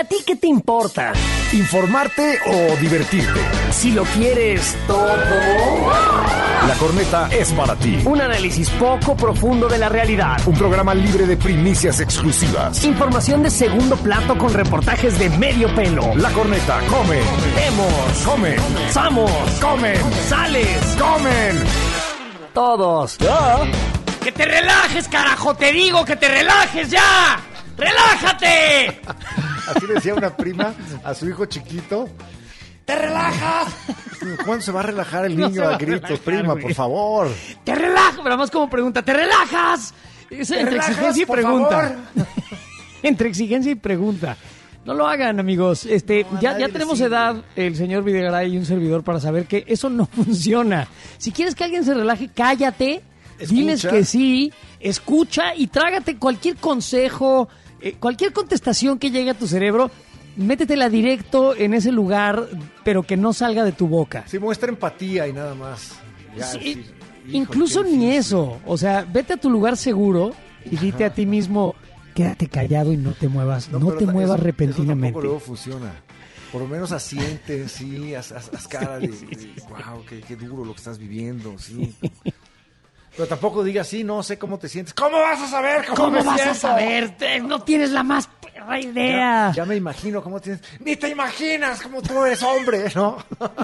ti qué te importa? ¿Informarte o divertirte? Si lo quieres todo. La Corneta es para ti. Un análisis poco profundo de la realidad. Un programa libre de primicias exclusivas. Información de segundo plato con reportajes de medio pelo. La Corneta come. Vemos. Come. Samos. Comen. Sales. Comen. Todos. ¡Que te relajes, carajo! ¡Te digo que te relajes ya! ¡Relájate! Así le decía una prima a su hijo chiquito. ¡Te relajas! ¿Cuándo se va a relajar el No niño se va a a gritos, relajar, prima, güey. por favor? ¡Te relajas! Pero más como pregunta, ¿te relajas? Es ¿Te entre relajas, exigencia y por pregunta. favor? Entre exigencia y pregunta. No lo hagan, amigos. Ya nadie le tenemos sirve. edad, el señor Videgaray y un servidor, para saber que eso no funciona. Si quieres que alguien se relaje, cállate, diles que sí, escucha y trágate cualquier consejo, cualquier contestación que llegue a tu cerebro, métetela directo en ese lugar, pero que no salga de tu boca. Sí, muestra empatía y nada más. Ya, Sí, decir, hijo, incluso qué ni difícil. eso. O sea, vete a tu lugar seguro y dite a ti mismo, quédate callado y no te muevas, no pero te muevas eso repentinamente. tampoco luego funciona. Por lo menos asiente, sí, haz cara de wow, qué duro lo que estás viviendo, sí. Pero tampoco digas, sí, no sé cómo te sientes. ¿Cómo vas a saber ¿Cómo me vas a siento? saber? No tienes la más perra idea. Ya me imagino cómo tienes. Ni te imaginas cómo tú eres hombre, ¿no?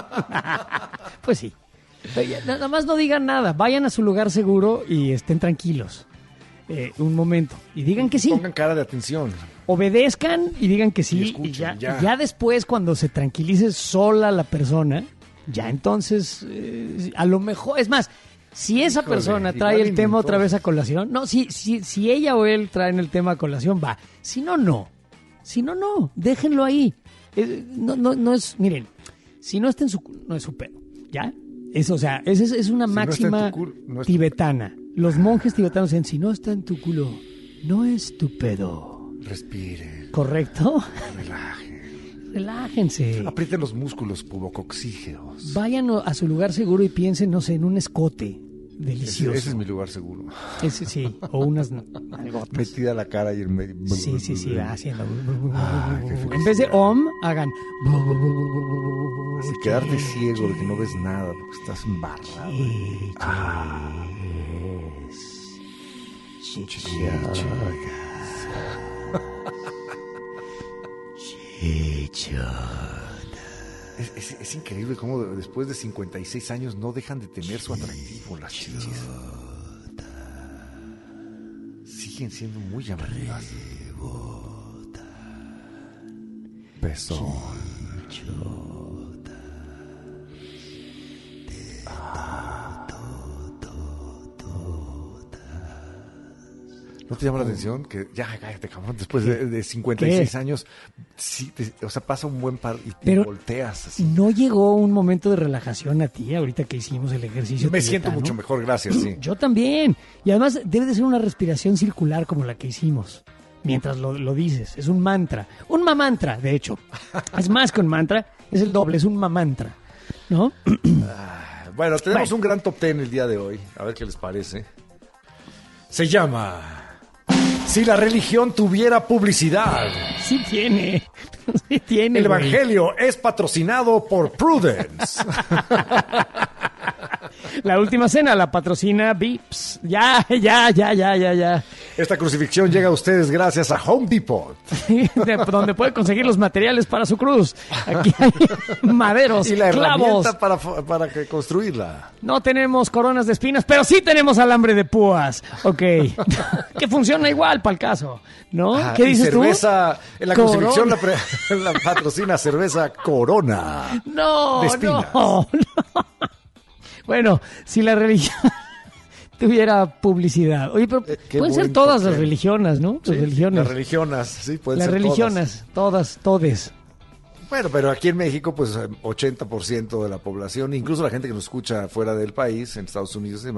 Pues sí. Pero nada más no digan nada. Vayan a su lugar seguro y estén tranquilos. Un momento. Y digan que sí. Pongan cara de atención. Obedezcan y digan que sí. Y escuchen, ya. ya después, cuando se tranquilice sola la persona, ya entonces, a lo mejor, es más, si esa Híjole, persona trae igual el y tema ni otra vez a colación, no, si ella o él traen el tema a colación, va. Si no, no. Si no, no. Déjenlo ahí. No es, miren, si no está en su culo, no es su pedo. ¿Ya? Eso, o sea, es una Si no está en máxima tu culo, no es tu tibetana. Los monjes tibetanos dicen, si no está en tu culo, no es tu pedo. Respire, ¿Correcto? relaje. Relájense. Aprieten los músculos pubococcígeos. Vayan a su lugar seguro y piensen, no sé, en un escote delicioso. Ese es mi lugar seguro. Ese sí, o unas nalgotas. Metida la cara y el medio. Sí, va haciendo. qué felicidad. En vez de hagan. Así quedarte ciego de que no ves nada porque estás embarrado. Es increíble cómo después de 56 años no dejan de tener su atractivo las chichis. Siguen siendo muy llamativas. Pezón. ¿No te llama la atención que ya cállate, cabrón, después de 56 ¿Qué? años, sí, o sea, pasa un buen par y Pero volteas así? ¿no llegó un momento de relajación a ti ahorita que hicimos el ejercicio Me siento tibetano? mucho mejor, gracias, sí. Yo también. Y además debe de ser una respiración circular como la que hicimos. Mientras lo dices. Es un mantra. Un mamantra, de hecho. Es más que un mantra. Es el doble. Es un mamantra. ¿No? Bueno, tenemos un gran top 10 el día de hoy. A ver qué les parece. Se llama Si la religión tuviera publicidad. Sí tiene. Sí tiene. El güey. evangelio es patrocinado por Prudence. La última cena la patrocina Vips. Ya. Esta crucifixión llega a ustedes gracias a Home Depot. Donde puede conseguir los materiales para su cruz. Aquí hay maderos, Y la clavos. herramienta para construirla. No tenemos coronas de espinas, pero sí tenemos alambre de púas. Ok. Que funciona igual para el caso. ¿no? Ajá, ¿Qué dices y cerveza, en la Corona. crucifixión la patrocina cerveza Corona. No, de espinas. no. Bueno, si la religión tuviera publicidad. Oye, pero Qué pueden ser buen todas toque. las religiones, ¿no? Sí, Las religiones. Las religionas, sí, pueden Las ser religiones, todas. todas. Bueno, pero aquí en México, pues 80% de la población, incluso la gente que nos escucha fuera del país, en Estados Unidos y demás,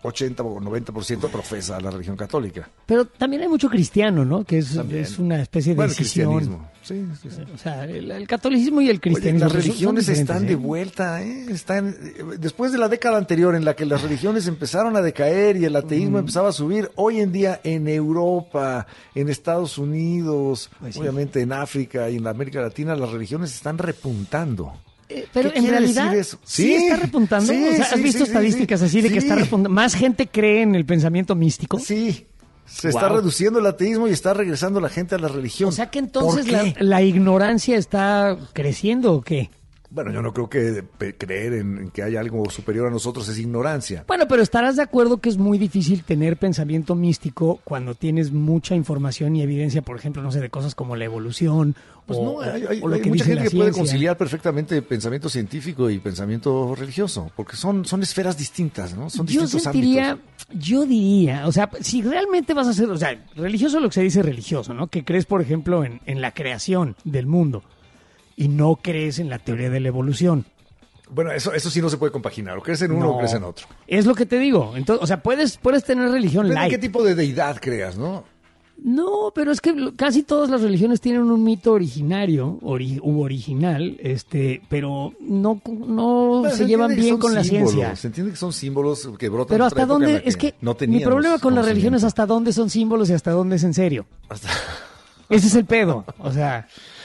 80 o 90% profesa la religión católica. Pero también hay mucho cristiano, ¿no? Que es una especie de el decisión. cristianismo. Sí. O sea, el catolicismo y el cristianismo. Oye, las religiones son están de ¿eh? vuelta, ¿eh? Después de la década anterior en la que las religiones empezaron a decaer y el ateísmo empezaba a subir, hoy en día en Europa, en Estados Unidos, Pues sí. obviamente en África y en la América Latina, las religiones están repuntando. Pero ¿Qué en quiere realidad decir eso? sí está repuntando. Sí, O sea, ¿has sí, visto sí, estadísticas sí, así de que sí. está repuntando? Más gente cree en el pensamiento místico. Sí, se está Wow. reduciendo el ateísmo y está regresando la gente a la religión. O sea que entonces ¿Por qué? la ignorancia está creciendo, ¿o qué? Bueno, yo no creo que creer en que hay algo superior a nosotros es ignorancia. Bueno, pero estarás de acuerdo que es muy difícil tener pensamiento místico cuando tienes mucha información y evidencia, por ejemplo, no sé, de cosas como la evolución Pues o, no, hay o lo que mucha dice gente la que puede ciencia. conciliar perfectamente pensamiento científico y pensamiento religioso, porque son esferas distintas, ¿no? Son distintos ámbitos. Yo diría, o sea, si realmente vas a ser, o sea, religioso es lo que se dice religioso, ¿no? Que crees, por ejemplo, en la creación del mundo y no crees en la teoría de la evolución. Bueno, eso sí no se puede compaginar. O crees en uno No. o crees en otro. Es lo que te digo. Entonces, o sea, puedes tener religión Depende de light. qué tipo de deidad creas, ¿no? No, pero es que casi todas las religiones tienen un mito originario u original, pero no Bueno, se llevan entiende que bien son con la símbolos, ciencia. Se entiende que son símbolos que brotan Pero de hasta otra época en dónde, la es que no mi teníamos problema con la religión es conocimiento. hasta dónde son símbolos y hasta dónde es en serio. Hasta- Ese es el pedo, o sea...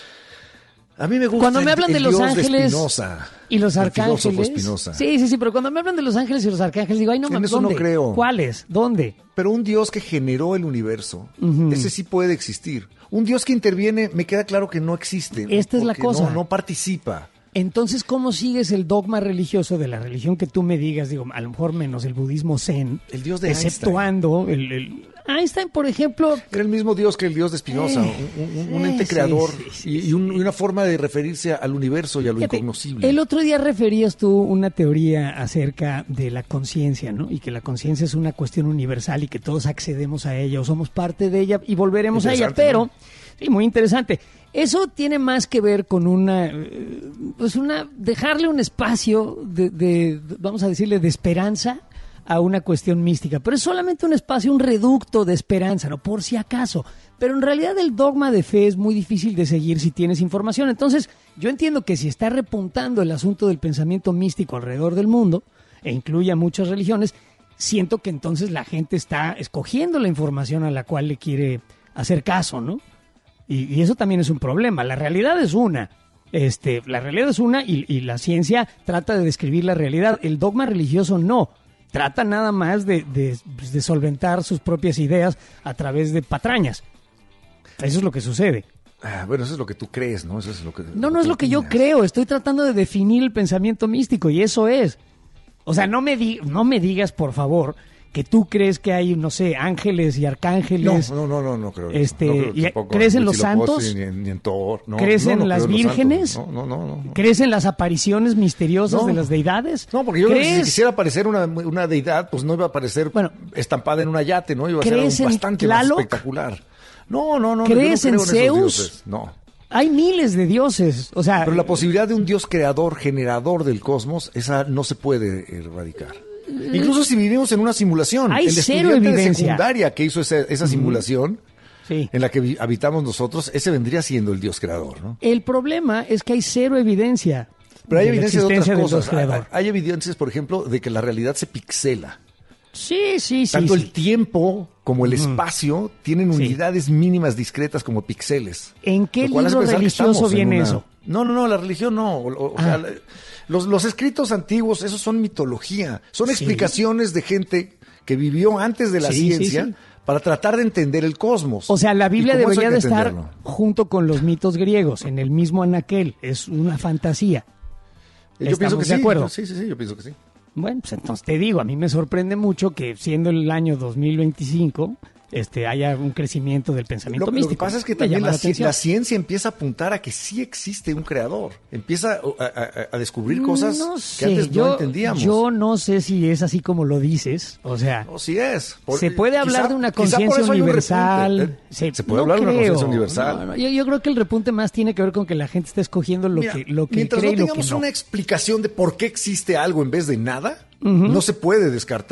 A mí me gusta Cuando me hablan de el los Dios ángeles Spinoza, y los el filósofo arcángeles. Spinoza. Sí, pero cuando me hablan de los ángeles y los arcángeles digo, ay, no En mames, eso no ¿dónde? creo. ¿Cuáles? ¿Dónde? Pero un Dios que generó el universo, ese sí puede existir. Un Dios que interviene, me queda claro que no existe. Esta es la porque cosa. No participa. Entonces, ¿cómo sigues el dogma religioso de la religión que tú me digas? Digo, a lo mejor menos el budismo zen. El Dios de exceptuando el Einstein, por ejemplo. Era el mismo Dios que el Dios de Spinoza, un ente sí, creador sí, y una forma de referirse al universo y a lo Fíjate, incognoscible. el otro día referías tú una teoría acerca de la conciencia, ¿no? Y que la conciencia es una cuestión universal y que todos accedemos a ella o somos parte de ella y volveremos a ella. Interesante, Pero, ¿no? sí, muy interesante. Eso tiene más que ver con dejarle un espacio vamos a decirle, de esperanza a una cuestión mística, pero es solamente un espacio, un reducto de esperanza, ¿no? Por si acaso. Pero en realidad el dogma de fe es muy difícil de seguir si tienes información. Entonces, yo entiendo que si está repuntando el asunto del pensamiento místico alrededor del mundo, e incluye a muchas religiones, siento que entonces la gente está escogiendo la información a la cual le quiere hacer caso, ¿no? Y eso también es un problema. La realidad es una. La realidad es una y la ciencia trata de describir la realidad. El dogma religioso no. Trata nada más de solventar sus propias ideas a través de patrañas. Eso es lo que sucede. Bueno, eso es lo que tú crees, ¿no? Eso es lo que No es lo que yo opinas. creo. Estoy tratando de definir el pensamiento místico y eso es. O sea, no me digas, por favor, que tú crees que hay, no sé, ángeles y arcángeles. No creo. ¿Y crees en los santos? Ni en Thor. No, ¿Crees no en creo las los vírgenes? santos. No. ¿Crees en las apariciones misteriosas No. de las deidades? No, porque yo creo que si ¿Crees? quisiera aparecer una deidad, pues no iba a aparecer estampada en una yate, ¿no? Iba a ser ¿crees algo en bastante más Tlaloc? espectacular. No. ¿Crees yo no en creo esos Zeus? dioses, no. Hay miles de dioses. O sea, Pero la posibilidad de un Dios creador, generador del cosmos, esa no se puede erradicar. Incluso si vivimos en una simulación. Hay el cero estudiante de evidencia. secundaria que hizo esa simulación sí. en la que habitamos nosotros, ese vendría siendo el Dios creador, ¿no? El problema es que hay cero evidencia. Pero hay de la evidencia de otras existencia del Dios cosas. creador. Hay evidencias, por ejemplo, de que la realidad se pixela. Sí. Tanto sí. el tiempo como el espacio tienen Sí. unidades mínimas discretas como píxeles. ¿En qué Lo cual hace libro pensar que religioso estamos en viene una- eso? No, la religión no. O sea, los escritos antiguos, esos son mitología. Son Sí. explicaciones de gente que vivió antes de la Sí, ciencia sí. para tratar de entender el cosmos. O sea, la Y Biblia como eso hay debería de que estar entenderlo. junto con los mitos griegos, en el mismo anaquel. Es una fantasía. Yo pienso que ¿Estamos de sí. acuerdo? Sí, yo pienso que sí. Bueno, pues entonces te digo, a mí me sorprende mucho que siendo el año 2025 haya un crecimiento del pensamiento Lo que místico. pasa es que Me también llama la atención. la ciencia empieza a apuntar a que sí existe un creador. Empieza a descubrir cosas No que sé, antes no entendíamos. Yo no sé si es así como lo dices. O sea, No, sí es. se puede hablar de una quizá por conciencia eso hay un universal. repunte. Se puede no hablar de una creo. conciencia universal. No, yo creo que el repunte más tiene que ver con que la gente está escogiendo lo Mira, que mientras cree no y lo que tengamos no. una explicación de por qué existe algo en vez de nada, no se puede descartar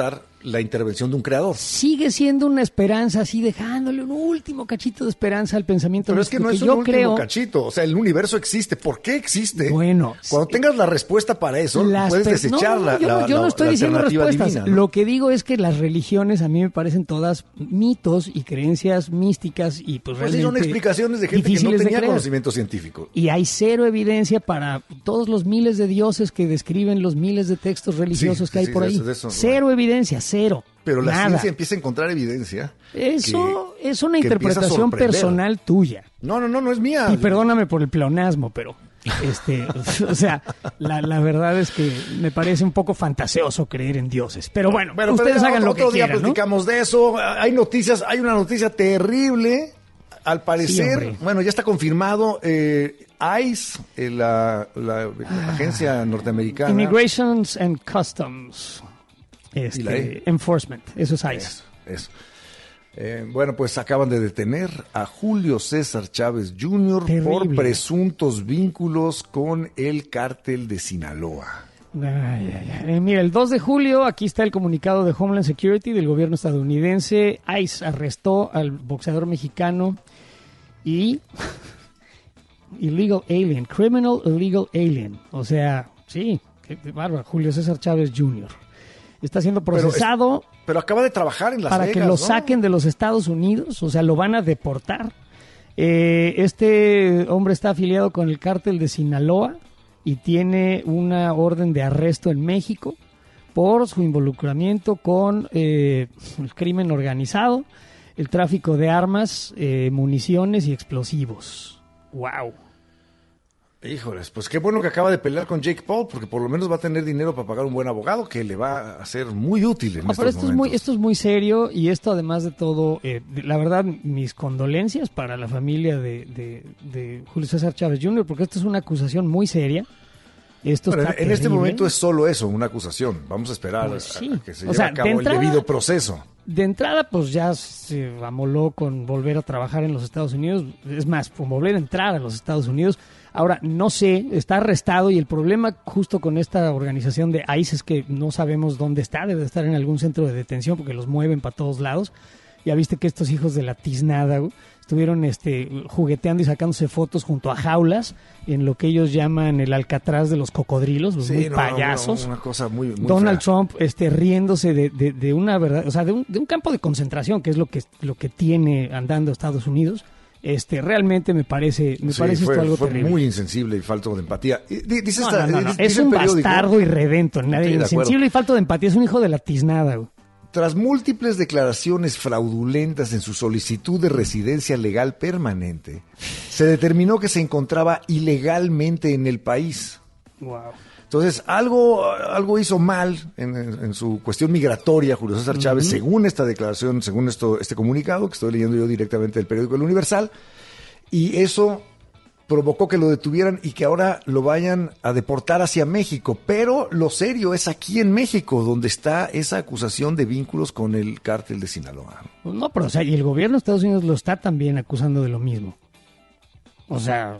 la intervención de un creador. Sigue siendo una esperanza, así dejándole un último cachito de esperanza al pensamiento. Pero es que no es un último cachito, o sea, el universo existe. ¿Por qué existe? Bueno, cuando tengas la respuesta para eso, puedes desechar yo no estoy diciendo respuestas. Divina, ¿no? Lo que digo es que las religiones a mí me parecen todas mitos y creencias místicas y pues realmente son explicaciones de gente que no tenía conocimiento científico. Y hay cero evidencia para todos los miles de dioses que describen los miles de textos religiosos que hay por ahí. Cero evidencia, cero. Pero la nada. ciencia empieza a encontrar evidencia. Eso es una interpretación personal tuya. No es mía. Y perdóname por el pleonasmo, pero o sea, la verdad es que me parece un poco fantasioso creer en dioses. Pero bueno, ustedes hagan lo que quieran, otro día platicamos de eso. Hay una noticia terrible. Al parecer, ya está confirmado. ICE, la agencia norteamericana. Immigrations and Customs. Enforcement, eso es ICE. Eso. Pues acaban de detener a Julio César Chávez Jr. por presuntos vínculos con el cártel de Sinaloa. Mira, el 2 de julio, aquí está el comunicado de Homeland Security del gobierno estadounidense. ICE arrestó al boxeador mexicano y criminal illegal alien. O sea, sí, qué bárbaro, Julio César Chávez Jr. Está siendo procesado. Pero acaba de trabajar en Las Vegas, para que lo saquen de los Estados Unidos, o sea, lo van a deportar. Este hombre está afiliado con el cártel de Sinaloa y tiene una orden de arresto en México por su involucramiento con el crimen organizado, el tráfico de armas, municiones y explosivos. ¡Wow! Híjoles, pues qué bueno que acaba de pelear con Jake Paul, porque por lo menos va a tener dinero para pagar un buen abogado que le va a ser muy útil en estos momentos. Esto es muy serio y esto además de todo, la verdad, mis condolencias para la familia de Julio César Chávez Jr., porque esto es una acusación muy seria. En este momento es solo eso, una acusación. Vamos a esperar a que se lleve a cabo el debido proceso. De entrada, pues ya se amoló con volver a trabajar en los Estados Unidos. Es más, con volver a entrar a los Estados Unidos. Ahora, no sé, está arrestado y el problema justo con esta organización de ICE es que no sabemos dónde está. Debe estar en algún centro de detención porque los mueven para todos lados. Ya viste que estos hijos de la tiznada estuvieron jugueteando y sacándose fotos junto a jaulas en lo que ellos llaman el Alcatraz de los cocodrilos, los payasos. Una cosa muy Donald fea. Trump riéndose de una verdad, o sea, de un campo de concentración, que es lo que tiene andando Estados Unidos. Realmente me parece esto algo fue terrible. muy insensible y falto de empatía. Dice es un bastardo y redento, insensible y falto de empatía, es un hijo de la tiznada, güey. Tras múltiples declaraciones fraudulentas en su solicitud de residencia legal permanente, se determinó que se encontraba ilegalmente en el país. Wow. Entonces, algo hizo mal en su cuestión migratoria Julio César Chávez, según esta declaración, según este comunicado que estoy leyendo yo directamente del periódico El Universal, y eso provocó que lo detuvieran y que ahora lo vayan a deportar hacia México. Pero lo serio es aquí en México, donde está esa acusación de vínculos con el cártel de Sinaloa. No, pero y el gobierno de Estados Unidos lo está también acusando de lo mismo. O sea,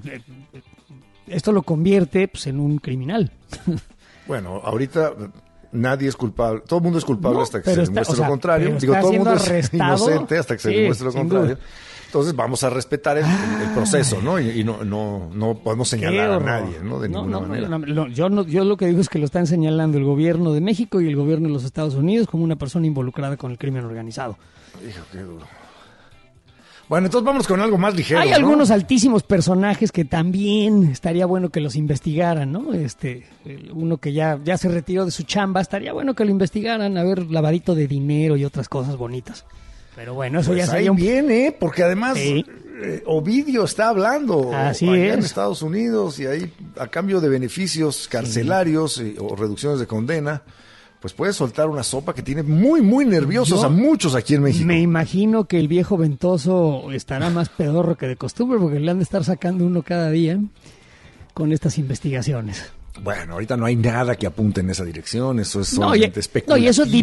esto lo convierte en un criminal. Bueno, ahorita nadie es culpable, todo el mundo es culpable hasta que se demuestre lo contrario. Digo, todo el mundo es inocente hasta que se demuestre lo contrario. Duda. Entonces vamos a respetar el proceso, ¿no? Y no podemos señalar a nadie, ¿no? De ninguna manera. Yo lo que digo es que lo están señalando el gobierno de México y el gobierno de los Estados Unidos como una persona involucrada con el crimen organizado. Hijo, qué duro. Bueno, entonces vamos con algo más ligero. Hay algunos altísimos personajes que también estaría bueno que los investigaran, ¿no? Uno que ya se retiró de su chamba, estaría bueno que lo investigaran, a ver, lavadito de dinero y otras cosas bonitas. Pero bueno, eso ya sería bien, porque además Ovidio está hablando Así allá es. en Estados Unidos y ahí a cambio de beneficios carcelarios o reducciones de condena, pues puede soltar una sopa que tiene muy, muy nerviosos a muchos aquí en México. Me imagino que el viejo ventoso estará más pedorro que de costumbre porque le han de estar sacando uno cada día con estas investigaciones. Bueno, ahorita no hay nada que apunte en esa dirección, eso es solamente especulativo. No, y eso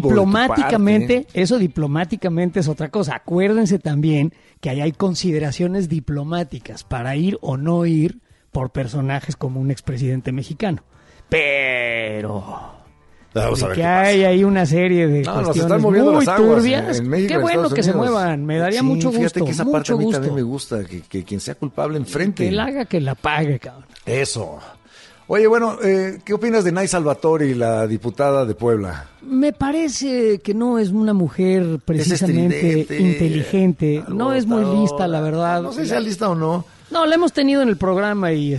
diplomáticamente es otra cosa. Acuérdense también que ahí hay consideraciones diplomáticas para ir o no ir por personajes como un expresidente mexicano. Pero Vamos a de ver que qué pasa. hay ahí una serie de No, nos cuestiones están moviendo muy las aguas turbias. en México, Qué en bueno Estados que se Unidos. muevan, me daría Sí, mucho gusto. Fíjate que esa parte a mí gusto. también me gusta, que quien sea culpable enfrente. Que la haga, que la pague, cabrón. Eso. Oye, bueno, ¿qué opinas de Nay Salvatori, la diputada de Puebla? Me parece que no es una mujer precisamente estridente, inteligente. No es muy lista, la verdad. No sé si sea lista o no. No, la hemos tenido en el programa y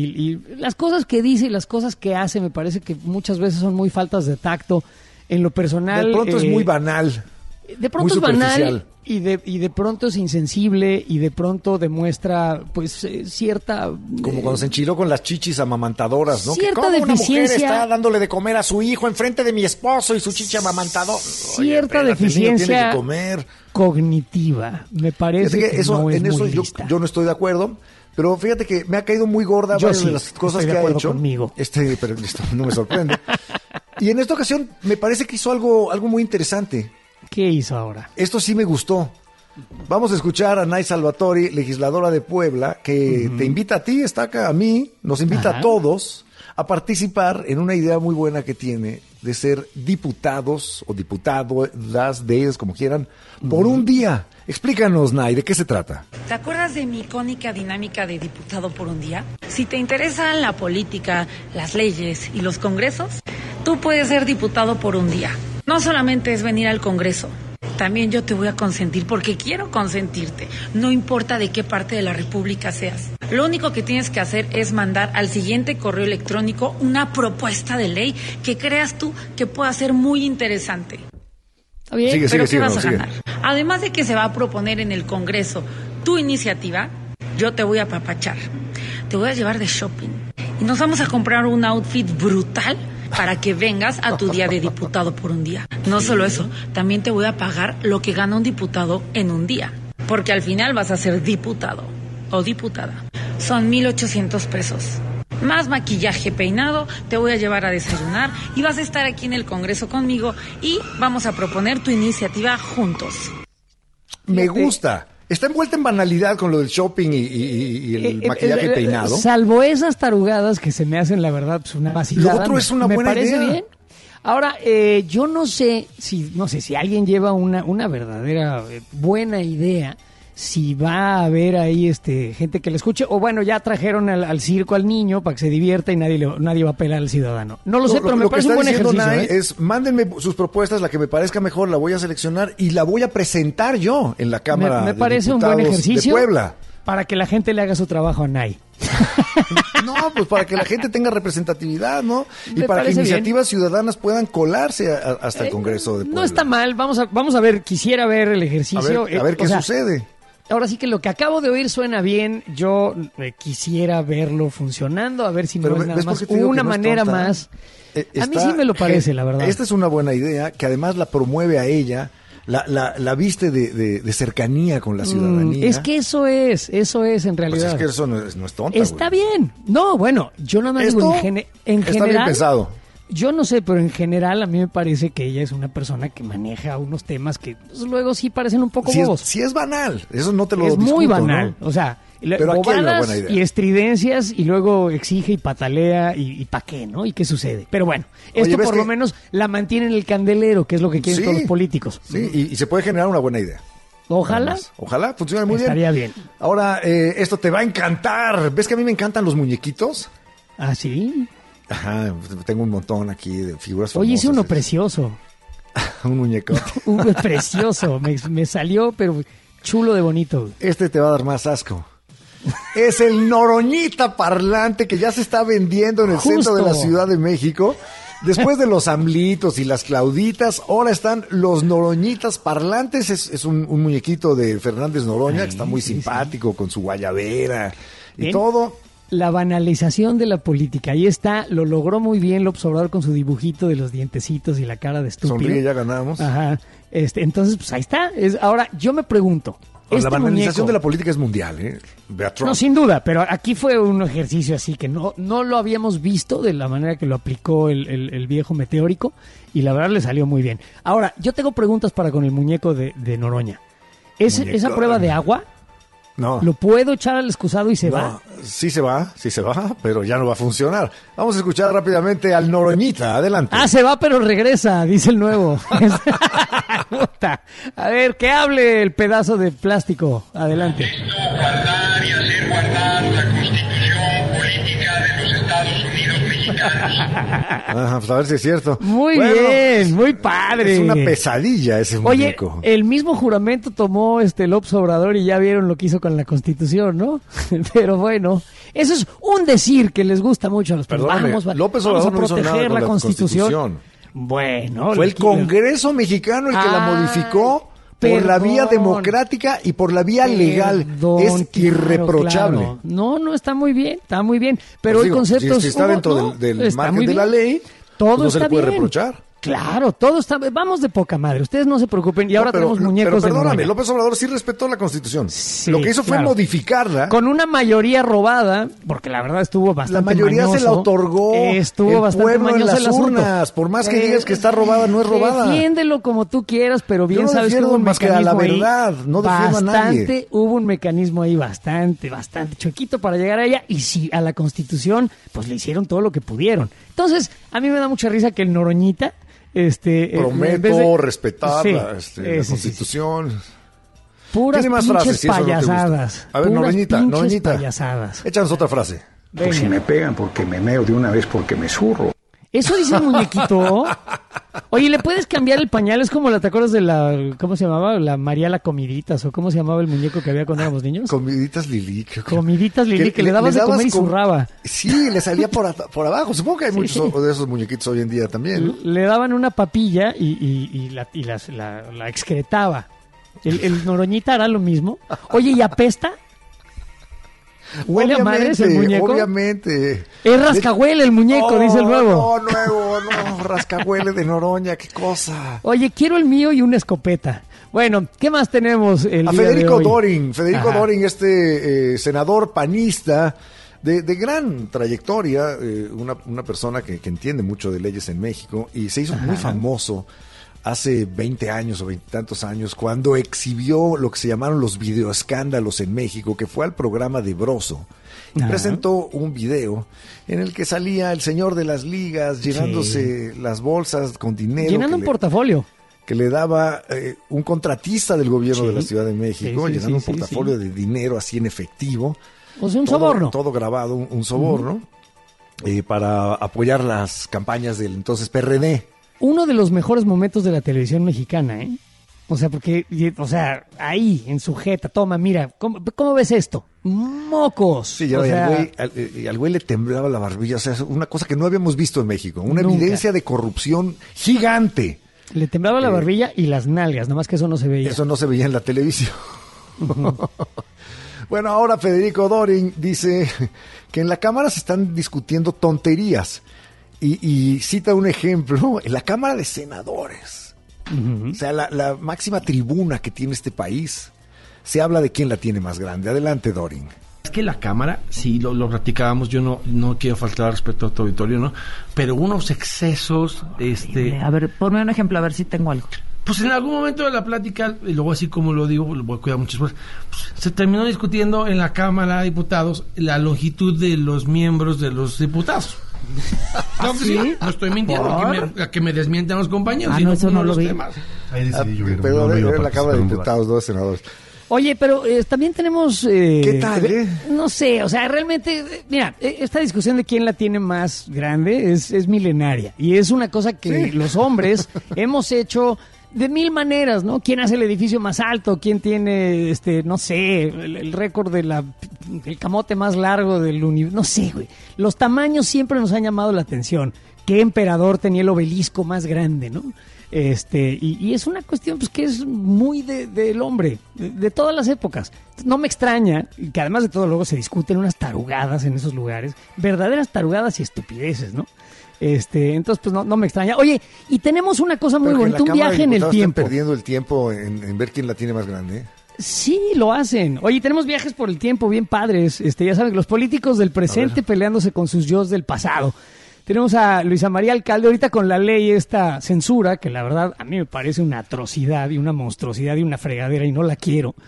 las cosas que dice y las cosas que hace me parece que muchas veces son muy faltas de tacto. En lo personal... De pronto es muy banal. De pronto muy es banal superficial. y de pronto es insensible y de pronto demuestra pues cierta... Como cuando se enchiló con las chichis amamantadoras, ¿no? Cierta que cómo una mujer deficiencia- está dándole de comer a su hijo enfrente de mi esposo y su chichi amamantador. Cierta el niño deficiencia tiene que comer. cognitiva. Me parece Fíjate que no es en muy eso lista. yo no estoy de acuerdo. Pero fíjate que me ha caído muy gorda Yo varias sí, de las cosas estoy de que ha acuerdo hecho. conmigo. Pero listo, no me sorprende. Y en esta ocasión me parece que hizo algo muy interesante. ¿Qué hizo ahora? Esto sí me gustó. Vamos a escuchar a Nay Salvatori, legisladora de Puebla, que te invita a ti, está acá a mí, nos invita Ajá. a todos a participar en una idea muy buena que tiene de ser diputados o diputadas de ellos, como quieran, por un día. Explícanos, Nay, ¿de qué se trata? ¿Te acuerdas de mi icónica dinámica de diputado por un día? Si te interesan la política, las leyes y los congresos, tú puedes ser diputado por un día. No solamente es venir al Congreso, también yo te voy a consentir porque quiero consentirte, no importa de qué parte de la República seas. Lo único que tienes que hacer es mandar al siguiente correo electrónico una propuesta de ley que creas tú que pueda ser muy interesante. ¿Está bien? Sigue, Pero sigue, ¿qué vas no, a sigue. ganar? Además de que se va a proponer en el Congreso tu iniciativa, yo te voy a apapachar. Te voy a llevar de shopping. Y nos vamos a comprar un outfit brutal para que vengas a tu día de diputado por un día. No solo eso, también te voy a pagar lo que gana un diputado en un día. Porque al final vas a ser diputado o diputada. Son 1,800 pesos. Más maquillaje, peinado, te voy a llevar a desayunar y vas a estar aquí en el Congreso conmigo y vamos a proponer tu iniciativa juntos. Me Fíjate. gusta. Está envuelta en banalidad con lo del shopping y el maquillaje y peinado. Salvo esas tarugadas que se me hacen, la verdad, pues una vacilada. Lo otro es una me buena parece idea. bien. Ahora, yo no sé si alguien lleva una verdadera buena idea, si va a haber ahí gente que le escuche, o bueno, ya trajeron al circo al niño para que se divierta y nadie va a pelar al ciudadano. No lo sé, pero me Lo que parece está un buen diciendo ejercicio. Nay es, mándenme sus propuestas, la que me parezca mejor, la voy a seleccionar y la voy a presentar yo en la Cámara Me de parece un buen Diputados ejercicio de Puebla. para que la gente le haga su trabajo a Nay. No, pues para que la gente tenga representatividad, ¿no? Y Me para que parece bien. iniciativas ciudadanas puedan colarse hasta el Congreso de Puebla. No está mal, vamos a ver, quisiera ver el ejercicio. A ver qué o sea, sucede. Ahora sí que lo que acabo de oír suena bien, yo quisiera verlo funcionando, a ver si Pero no es nada ¿ves por más qué te digo una que no es manera tonta? más. A mí Está sí me lo parece, la verdad. Esta es una buena idea que además la promueve a ella, la viste de cercanía con la ciudadanía. Es que eso es en Pues realidad. es que eso no es tonta. Está güey. bien. No, bueno, yo nada más digo Esto en está bien general. pensado. Yo no sé, pero en general a mí me parece que ella es una persona que maneja unos temas que pues, luego sí parecen un poco bobos. Sí es banal, eso no te lo Es muy discuto, banal. ¿no? O sea, Pero aquí hay una bobadas buena idea. y estridencias y luego exige y patalea y ¿pa' qué, no? ¿Y qué sucede? Pero bueno, Oye, esto ¿ves por que- lo menos la mantiene en el candelero, que es lo que quieren Sí, todos los políticos. Sí, y se puede generar una buena idea. Ojalá. Nada más. Ojalá, funcione muy Estaría bien. Ahora, esto te va a encantar. ¿Ves que a mí me encantan los muñequitos? ¿Ah, sí? Ajá, tengo un montón aquí de figuras Oye, hice famosas. uno precioso. Un muñeco. Precioso. Me salió, pero chulo de bonito. Este te va a dar más asco. Es el Noroñita parlante que ya se está vendiendo en el Justo. centro de la Ciudad de México. Después de los Amlitos y las Clauditas, ahora están los Noroñitas parlantes. Es un muñequito de Fernández Noroña, que está muy simpático, con su guayabera y Bien. todo. La banalización de la política. Ahí está, lo logró muy bien López Obrador con su dibujito de los dientecitos y la cara de estúpido. Sonríe, ya ganamos. Ajá. Entonces, pues ahí está. Ahora, yo me pregunto. La banalización muñeco- de la política es mundial, ¿eh? Ve a Trump. No, sin duda, pero aquí fue un ejercicio así que no lo habíamos visto de la manera que lo aplicó el viejo meteórico y la verdad le salió muy bien. Ahora, yo tengo preguntas para con el muñeco de Noroña. ¿Esa Muñecón. prueba de agua? No. ¿Lo puedo echar al excusado y se va? sí se va, pero ya no va a funcionar. Vamos a escuchar rápidamente al Noroñita. Adelante. Se va, pero regresa, dice el nuevo. A ver, que hable el pedazo de plástico. Adelante. Guardar y hacer guardar la Constitución política de los Estados Unidos mexicanos. Pues a ver si es cierto. Muy bien, muy padre. Es una pesadilla ese muñeco. Oye, el mismo juramento tomó López Obrador y ya vieron lo que hizo con la Constitución, ¿no? Pero bueno, eso es un decir que les gusta mucho a los peruanos. López Obrador vamos a proteger no hizo nada con la Constitución. Bueno, fue el Congreso mexicano el que la modificó por la vía democrática y por la vía legal. Es irreprochable. Claro. No, está muy bien. Pero pues el concepto si está dentro del margen de la ley, todo pues no se le puede bien. reprochar. Claro, todo está... Vamos de poca madre, ustedes no se preocupen. Y ahora tenemos muñecos pero perdóname, de López Obrador sí respetó la Constitución. Sí, lo que hizo fue modificarla. Con una mayoría robada, porque la verdad estuvo bastante La mayoría mañoso. Se la otorgó estuvo bastante pueblo en mañoso las el asunto. urnas. Por más que digas que está robada, no es robada. Defiéndelo como tú quieras, pero bien sabes que hubo un más que a la verdad, no defiendo a nadie. Hubo un mecanismo ahí bastante chuequito para llegar a ella, y sí, a la Constitución, pues le hicieron todo lo que pudieron. Entonces, a mí me da mucha risa que el Noroñita... prometo respetar la Constitución. Puras más pinches frases, si eso payasadas. No a ver, Noroñita, payasadas. Échanos otra frase. Pues si me pegan porque me meo de una vez porque me zurro. ¿Eso dice el muñequito? Oye, ¿le puedes cambiar el pañal? Es como ¿te acuerdas de la... ¿Cómo se llamaba? La María la Comiditas, ¿o cómo se llamaba el muñeco que había cuando éramos niños? Comiditas Lili. Comiditas Lili, que le dabas de comer y zurraba. Sí, le salía por abajo. Supongo que hay muchos de esos muñequitos hoy en día también, ¿no? Le daban una papilla y la excretaba. ¿El Noroñita hará lo mismo? Oye, ¿y apesta? ¿Huele a madres el muñeco? Obviamente. Es rascahuele el muñeco, dice el nuevo. No, rascahuele de Noroña, qué cosa. Oye, quiero el mío y una escopeta. Bueno, ¿qué más tenemos el día Federico de hoy? Federico Dorin, senador panista de gran trayectoria, una persona que entiende mucho de leyes en México y se hizo muy famoso hace 20 años o 20 y tantos años, cuando exhibió lo que se llamaron los videoescándalos en México, que fue al programa de Broso. Y presentó un video en el que salía el señor de las ligas llenándose las bolsas con dinero. Llenando un portafolio. Que le daba un contratista del gobierno de la Ciudad de México, llenando un portafolio de dinero así en efectivo. O sea, un soborno. Todo grabado, un soborno, para apoyar las campañas del entonces PRD. Uno de los mejores momentos de la televisión mexicana, ¿eh? O sea, porque, ahí, en su jeta, toma, mira, ¿cómo ves esto? ¡Mocos! Sí, al güey le temblaba la barbilla, o sea, es una cosa que no habíamos visto en México, una evidencia de corrupción gigante. Le temblaba la barbilla y las nalgas, nada más que eso no se veía. Eso no se veía en la televisión. Bueno, ahora Federico Dorin dice que en la Cámara se están discutiendo tonterías. Y cita un ejemplo, en la Cámara de Senadores, o sea, la máxima tribuna que tiene este país, se habla de quién la tiene más grande. Adelante, Dorin. Es que la Cámara, sí, lo platicábamos, yo no quiero faltar respeto a tu auditorio, ¿no? Pero unos excesos, A ver, ponme un ejemplo, a ver si tengo algo. Pues en algún momento de la plática, y luego así como lo digo, lo voy a cuidar muchas veces, pues, se terminó discutiendo en la Cámara de Diputados la longitud de los miembros de los diputados. No, ¿sí? No estoy mintiendo, que me desmientan los compañeros. No, eso no lo vi. Pero en la Cámara de Diputados, dos senadores. Oye, pero también tenemos... ¿Qué tal, No sé, o sea, realmente, mira, esta discusión de quién la tiene más grande es milenaria. Y es una cosa que los hombres hemos hecho de mil maneras, ¿no? ¿Quién hace el edificio más alto? ¿Quién tiene, no sé, el récord del camote más largo del universo? No sé, güey. Los tamaños siempre nos han llamado la atención. ¿Qué emperador tenía el obelisco más grande, no? Y es una cuestión pues que es muy del hombre, de todas las épocas. No me extraña que además de todo luego se discuten unas tarugadas en esos lugares, verdaderas tarugadas y estupideces, ¿no? Entonces pues no me extraña. Oye, y tenemos una cosa muy bonita, un viaje en el tiempo. ¿Están perdiendo el tiempo en ver quién la tiene más grande, ¿eh? Sí, lo hacen. Oye, tenemos viajes por el tiempo bien padres. Ya saben, los políticos del presente peleándose con sus yos del pasado. Tenemos a Luisa María Alcalde ahorita con la ley esta censura, que la verdad a mí me parece una atrocidad y una monstruosidad y una fregadera y no la quiero.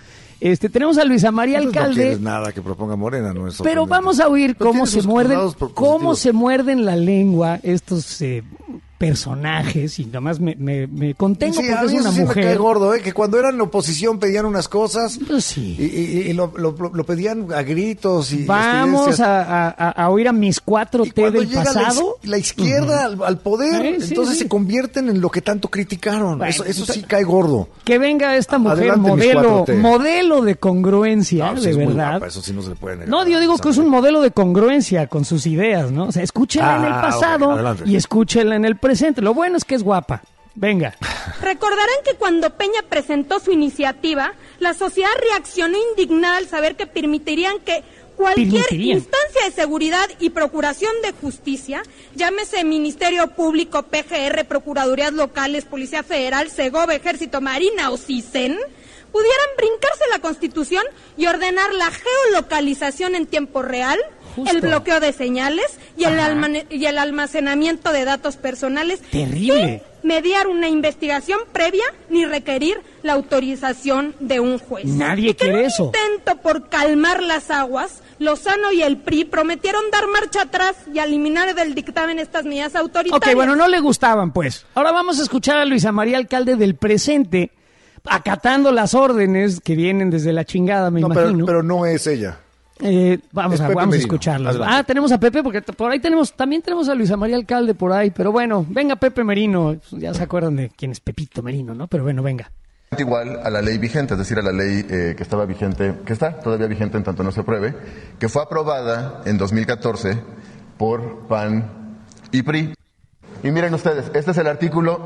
Tenemos a Luisa María Entonces no Alcalde. quieres nada que proponga Morena, no es Pero sorprendente. vamos a oír Pero cómo tiene se sus muerden, lados cómo positivos. se muerden la lengua estos personajes, y nomás me contengo Sí, a porque mí es una eso sí me cae mujer. gordo, que cuando eran oposición pedían unas cosas Pues sí. y lo pedían a gritos y Vamos estridencias. a oír a mis 4T Y cuando del llega pasado. la izquierda al poder, Sí, entonces sí. se convierten en lo que tanto criticaron. Bueno, eso sí cae gordo. Que venga esta mujer, Adelante, mis 4T. modelo de congruencia, No, pues de es muy verdad. guapa, eso sí no se le puede negar. No, yo digo que es un modelo de congruencia con sus ideas, ¿no? O sea, escúchela en el pasado ok, adelante. y escúchela en el presente. Lo bueno es que es guapa. Venga. Recordarán que cuando Peña presentó su iniciativa, la sociedad reaccionó indignada al saber que permitirían que cualquier instancia de seguridad y procuración de justicia, llámese Ministerio Público, PGR, Procuradurías Locales, Policía Federal, Segov, Ejército, Marina o CISEN, pudieran brincarse la Constitución y ordenar la geolocalización en tiempo real, Justo. el bloqueo de señales y el almacenamiento de datos personales. Terrible. Sin mediar una investigación previa ni requerir la autorización de un juez. Nadie quiere eso. Intento por calmar las aguas, Lozano y el PRI prometieron dar marcha atrás y eliminar del dictamen estas medidas autoritarias. Ok, bueno, no le gustaban, pues. Ahora vamos a escuchar a Luisa María Alcalde del presente, acatando las órdenes que vienen desde la chingada, me imagino. Pero no es ella. Vamos Es a Pepe Merino. escucharlos. Adelante. Tenemos a Pepe, porque por ahí también tenemos a Luisa María Alcalde por ahí, pero bueno, venga Pepe Merino, ya se acuerdan de quién es Pepito Merino, ¿no? Pero bueno, venga. Igual a la ley vigente, es decir, a la ley que estaba vigente, que está todavía vigente en tanto no se apruebe, que fue aprobada en 2014 por PAN y PRI. Y miren ustedes, este es el artículo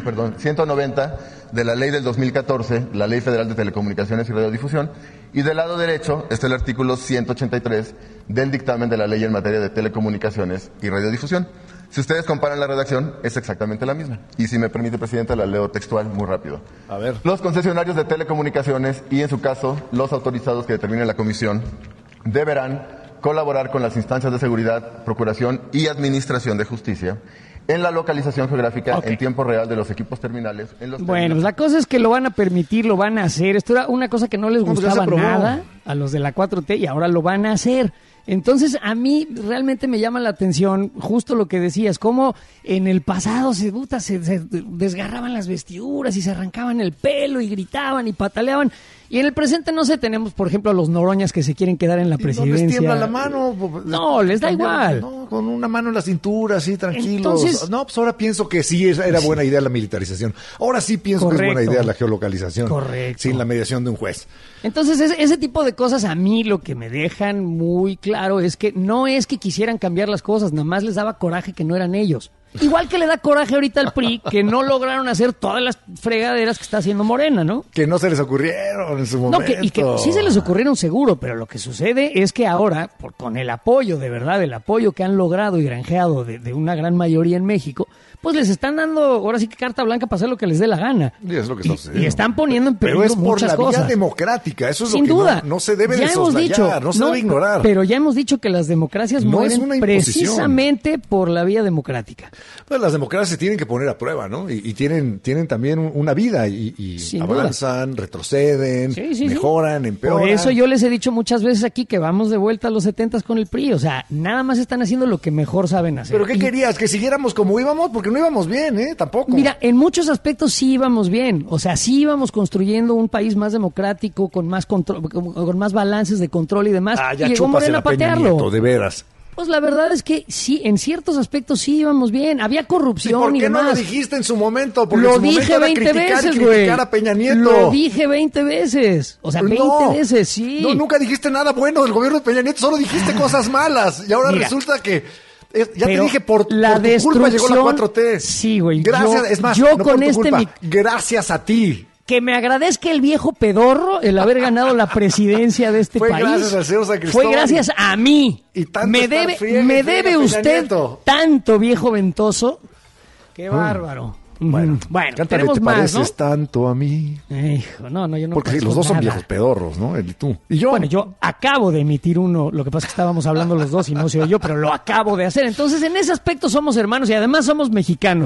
190 de la ley del 2014, la Ley Federal de Telecomunicaciones y Radiodifusión, y del lado derecho está el artículo 183 del dictamen de la ley en materia de telecomunicaciones y radiodifusión. Si ustedes comparan la redacción, es exactamente la misma. Y si me permite, Presidenta, la leo textual muy rápido. A ver. Los concesionarios de telecomunicaciones y, en su caso, los autorizados que determine la Comisión, deberán colaborar con las instancias de seguridad, procuración y administración de justicia en la localización geográfica en tiempo real de los equipos terminales. Bueno, pues la cosa es que lo van a permitir, lo van a hacer. Esto era una cosa que no les pues ya se gustaba aprobó. nada a los de la 4T y ahora lo van a hacer. Entonces, a mí realmente me llama la atención justo lo que decías, cómo en el pasado se desgarraban las vestiduras y se arrancaban el pelo y gritaban y pataleaban. Y en el presente, no sé, tenemos, por ejemplo, a los noroñas que se quieren quedar en la presidencia. No les tiembla la mano. No, les da igual. No, con una mano en la cintura, así, tranquilos. Entonces, no, pues ahora pienso que sí era buena idea la militarización. Ahora sí pienso que es buena idea la geolocalización. Correcto. Sin la mediación de un juez. Entonces, ese tipo de cosas a mí lo que me dejan muy claro es que no es que quisieran cambiar las cosas, nada más les daba coraje que no eran ellos. Igual que le da coraje ahorita al PRI que no lograron hacer todas las fregaderas que está haciendo Morena, ¿no? Que no se les ocurrieron en su momento. No, y que sí se les ocurrieron seguro, pero lo que sucede es que ahora, con el apoyo, de verdad, el apoyo que han logrado y granjeado de una gran mayoría en México, pues les están dando ahora sí que carta blanca para hacer lo que les dé la gana. Y es lo que está sucediendo. Y están poniendo en peligro pero es por muchas la cosas. vía democrática, eso es Sin lo que duda. no se debe Ya de hemos soslayar, dicho, no se debe ignorar. Pero ya hemos dicho que las democracias No es mueren una imposición. precisamente por la vía democrática. Pues las democracias se tienen que poner a prueba, ¿no? Y tienen también una vida y Sin avanzan, retroceden, Sí. mejoran, empeoran. Por eso yo les he dicho muchas veces aquí que vamos de vuelta a los 70s con el PRI. O sea, nada más están haciendo lo que mejor saben hacer. ¿Pero qué Y, querías? ¿Que siguiéramos como íbamos? Porque no íbamos bien, ¿eh? Tampoco. mira, en muchos aspectos sí íbamos bien. O sea, sí íbamos construyendo un país más democrático, con más control, con más balances de control y demás. ya y llegó Morena chúpasela, a Peña patearlo. Nieto, de veras. Pues la verdad es que sí, en ciertos aspectos sí íbamos bien. Había corrupción ¿Por y qué no demás. lo dijiste en su momento? Porque Lo en su momento dije era 20 criticar y veces, criticar güey. a Peña Nieto. Lo dije 20 veces. O sea, 20 No. veces, sí. No, nunca dijiste nada bueno del gobierno de Peña Nieto, solo dijiste cosas malas. Y ahora Mira, resulta que... ya te pero dije, por la tu culpa llegó la 4T. Sí, güey. Gracias, es más, yo no con por tu este culpa, gracias a ti. que me agradezca el viejo pedorro el haber ganado la presidencia de este Fue país. gracias al señor San Cristóbal. Fue gracias a mí. Y tanto me estar debe, friegue, me friegue debe Peña usted Nieto. tanto, viejo ventoso. Qué bárbaro. Bueno, Cántale, tenemos te más, pareces ¿no? tanto a mí. Hijo, no, yo no Porque parezco los dos son nada. viejos pedorros, ¿no? Él y tú. Y yo. Bueno, yo acabo de emitir uno, lo que pasa es que estábamos hablando los dos y no se oyó, pero lo acabo de hacer. Entonces, en ese aspecto somos hermanos y además somos mexicanos.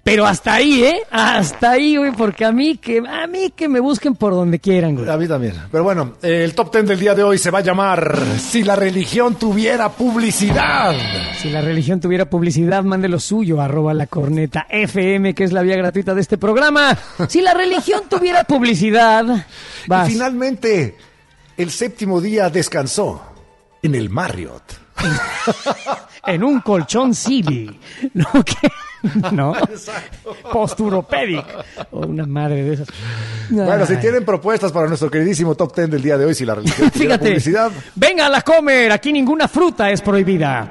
Pero hasta ahí, hasta ahí, güey, porque a mí que me busquen por donde quieran, güey. A mí también. Pero bueno, el top 10 del día de hoy se va a llamar Si la religión tuviera publicidad. Si la religión tuviera publicidad, mande lo suyo, @lacorneta_FM, que es la vía gratuita de este programa. Si la religión tuviera publicidad, vas. Y finalmente, el séptimo día descansó en el Marriott. En un colchón Silly. ¿No? ¿Qué? ¿No? Posturopedic. O una madre de esas. Bueno, si tienen propuestas para nuestro queridísimo top 10 del día de hoy, si la religión tuviera publicidad. Venga a comer, aquí ninguna fruta es prohibida.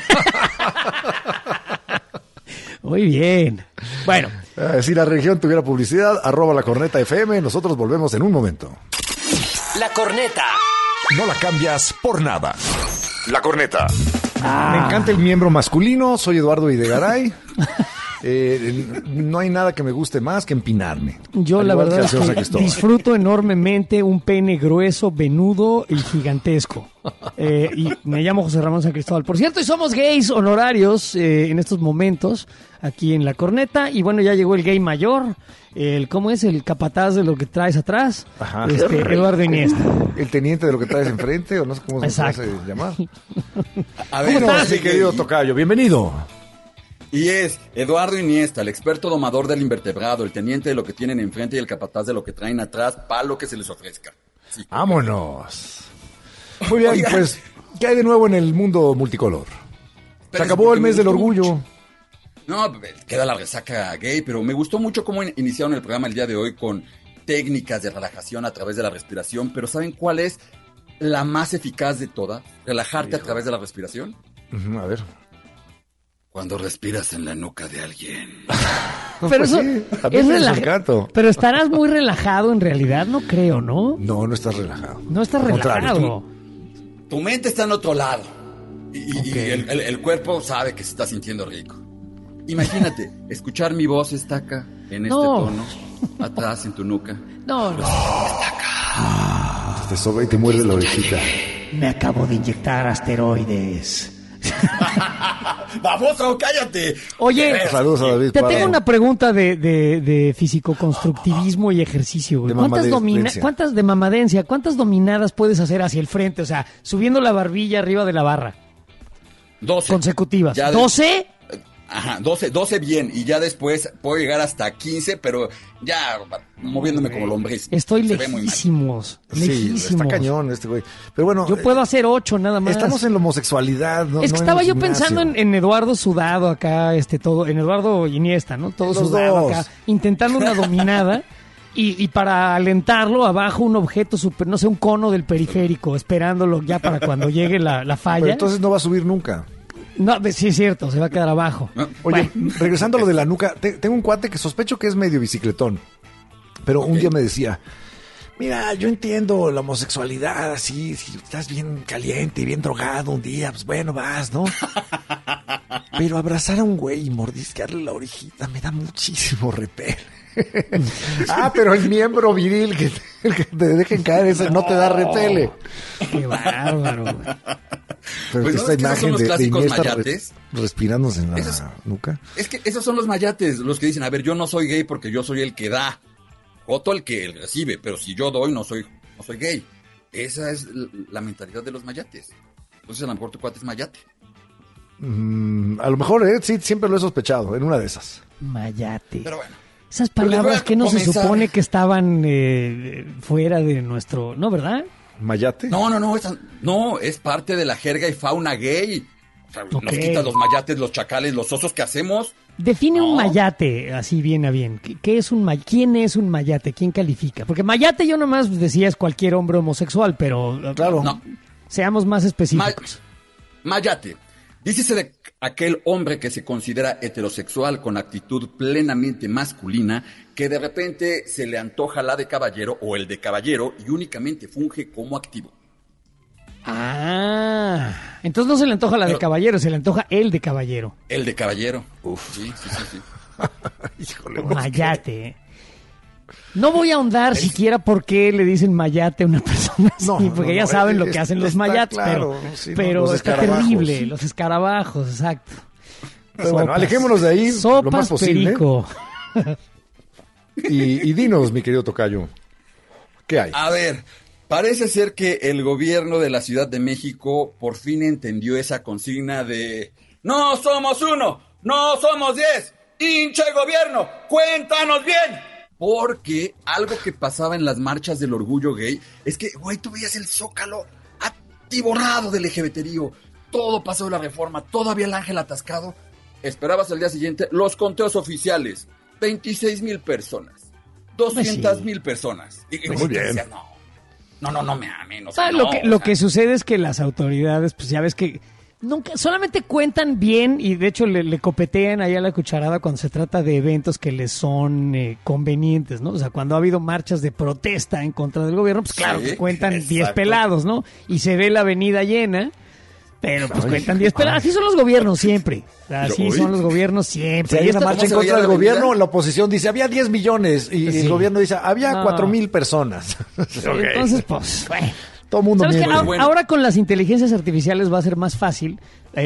Muy bien. Bueno. Si la religión tuviera publicidad, @lacorneta_FM. Nosotros volvemos en un momento. La Corneta. No la cambias por nada. La Corneta. Me encanta el miembro masculino, soy Eduardo Videgaray. No hay nada que me guste más que empinarme. Yo la verdad es que disfruto enormemente un pene grueso, venudo y gigantesco. Y me llamo José Ramón San Cristóbal, por cierto, y somos gays honorarios en estos momentos aquí en La Corneta. Y bueno, ya llegó el gay mayor, ¿cómo es? El capataz de lo que traes atrás. Ajá. Eduardo Iniesta. El teniente de lo que traes enfrente, o no sé cómo se hace llamar. A ver, ¿cómo estás, mi querido tocayo? Bienvenido. Y es Eduardo Iniesta, el experto domador del invertebrado, el teniente de lo que tienen enfrente y el capataz de lo que traen atrás, para lo que se les ofrezca. Sí. ¡Vámonos! Muy bien, pues, ¿qué hay de nuevo en el mundo multicolor? Se acabó el mes del orgullo. No, queda la resaca gay, pero me gustó mucho cómo iniciaron el programa el día de hoy con técnicas de relajación a través de la respiración, pero ¿saben cuál es la más eficaz de todas? ¿Relajarte a través de la respiración? A ver. Cuando respiras en la nuca de alguien. Pero eso sí, es relajado. Pero estarás muy relajado en realidad, no creo, ¿no? No, no estás relajado. No estás relajado. Tu mente está en otro lado. Y el cuerpo sabe que se está sintiendo rico. Imagínate, escuchar mi voz está acá, en este tono, atrás en tu nuca. No. Está acá. Te sobra y te muerde la orejita. Me acabo de inyectar asteroides. ¡Baboso, cállate! Oye, saludos a David. Te tengo una pregunta de físico-constructivismo y ejercicio, güey. ¿Cuántas de mamadencia? ¿Cuántas dominadas puedes hacer hacia el frente? O sea, subiendo la barbilla arriba de la barra. 12. Consecutivas. ¿12? Ajá, 12 bien, y ya después puedo llegar hasta 15, pero ya moviéndome como lombriz. Estoy lejísimos. Sí, está cañón este güey. Pero bueno, yo puedo hacer 8 nada más. Estamos en la homosexualidad, ¿no? Es que estaba yo pensando en Eduardo sudado acá, todo, en Eduardo Iniesta, ¿no? Todo sudado acá, intentando una dominada. Y para alentarlo, abajo un objeto super, no sé, un cono del periférico, esperándolo ya para cuando llegue la falla. Pero entonces no va a subir nunca. No, sí es cierto, se va a quedar abajo. Oye, regresando a lo de la nuca, tengo un cuate que sospecho que es medio bicicletón, pero un día me decía, mira, yo entiendo la homosexualidad, así, si estás bien caliente y bien drogado un día, pues bueno, vas, ¿no? Pero abrazar a un güey y mordisquearle la orejita me da muchísimo repel. Pero el miembro viril que te dejen caer, ese no te da repele. Qué bárbaro. Pero pues esta imagen de Iniesta respirándose en la nuca. Es que esos son los mayates, los que dicen, a ver, yo no soy gay porque yo soy el que da. Joto el que recibe, pero si yo doy no soy gay. Esa es la mentalidad de los mayates. Entonces a lo mejor tu cuate es mayate. A lo mejor, sí, siempre lo he sospechado, en una de esas. Mayate. Pero bueno. Esas palabras que no se supone que estaban fuera de nuestro... ¿No, verdad? ¿Mayate? No, es parte de la jerga y fauna gay. O sea, nos quita los mayates, los chacales, los osos que hacemos. Define un mayate, así bien a bien. ¿Qué es ¿Quién es un mayate? ¿Quién califica? Porque mayate yo nomás decía es cualquier hombre homosexual, pero claro, seamos más específicos. Mayate. Dícese de aquel hombre que se considera heterosexual con actitud plenamente masculina, que de repente se le antoja la de caballero o el de caballero y únicamente funge como activo. Entonces no se le antoja la de caballero, se le antoja el de caballero. El de caballero. Sí. Híjole, mayate. No voy a ahondar siquiera por qué le dicen mayate a una persona así, porque ya saben lo que hacen los mayates, claro, pero está terrible, los escarabajos, exacto. Pero bueno, alejémonos de ahí lo más Sopas posible. perico. Y dinos, mi querido tocayo, ¿qué hay? A ver, parece ser que el gobierno de la Ciudad de México por fin entendió esa consigna de no somos uno, no somos 10, hincha el gobierno, cuéntanos bien. Porque algo que pasaba en las marchas del orgullo gay es que, güey, tú veías el Zócalo atiborrado del LGBTío, todo pasó de la reforma, todavía el ángel atascado. Esperabas al día siguiente los conteos oficiales, 26,000 personas, 200,000 personas. Y muy bien. Decías, no me amen. O sea, Lo que sucede es que las autoridades, pues ya ves que nunca, solamente cuentan bien y de hecho le copetean ahí a la cucharada cuando se trata de eventos que les son convenientes, ¿no? O sea, cuando ha habido marchas de protesta en contra del gobierno, pues claro, que cuentan 10 pelados, ¿no? Y se ve la avenida llena, pero pues cuentan 10 pelados. Así son los gobiernos siempre. Así son los gobiernos siempre. Si hay una marcha en contra del gobierno, la oposición dice, había 10 millones, y el gobierno dice, había 4,000 personas. Entonces, pues, bueno. Todo mundo ¿Sabes miente. qué? Ahora con las inteligencias artificiales va a ser más fácil.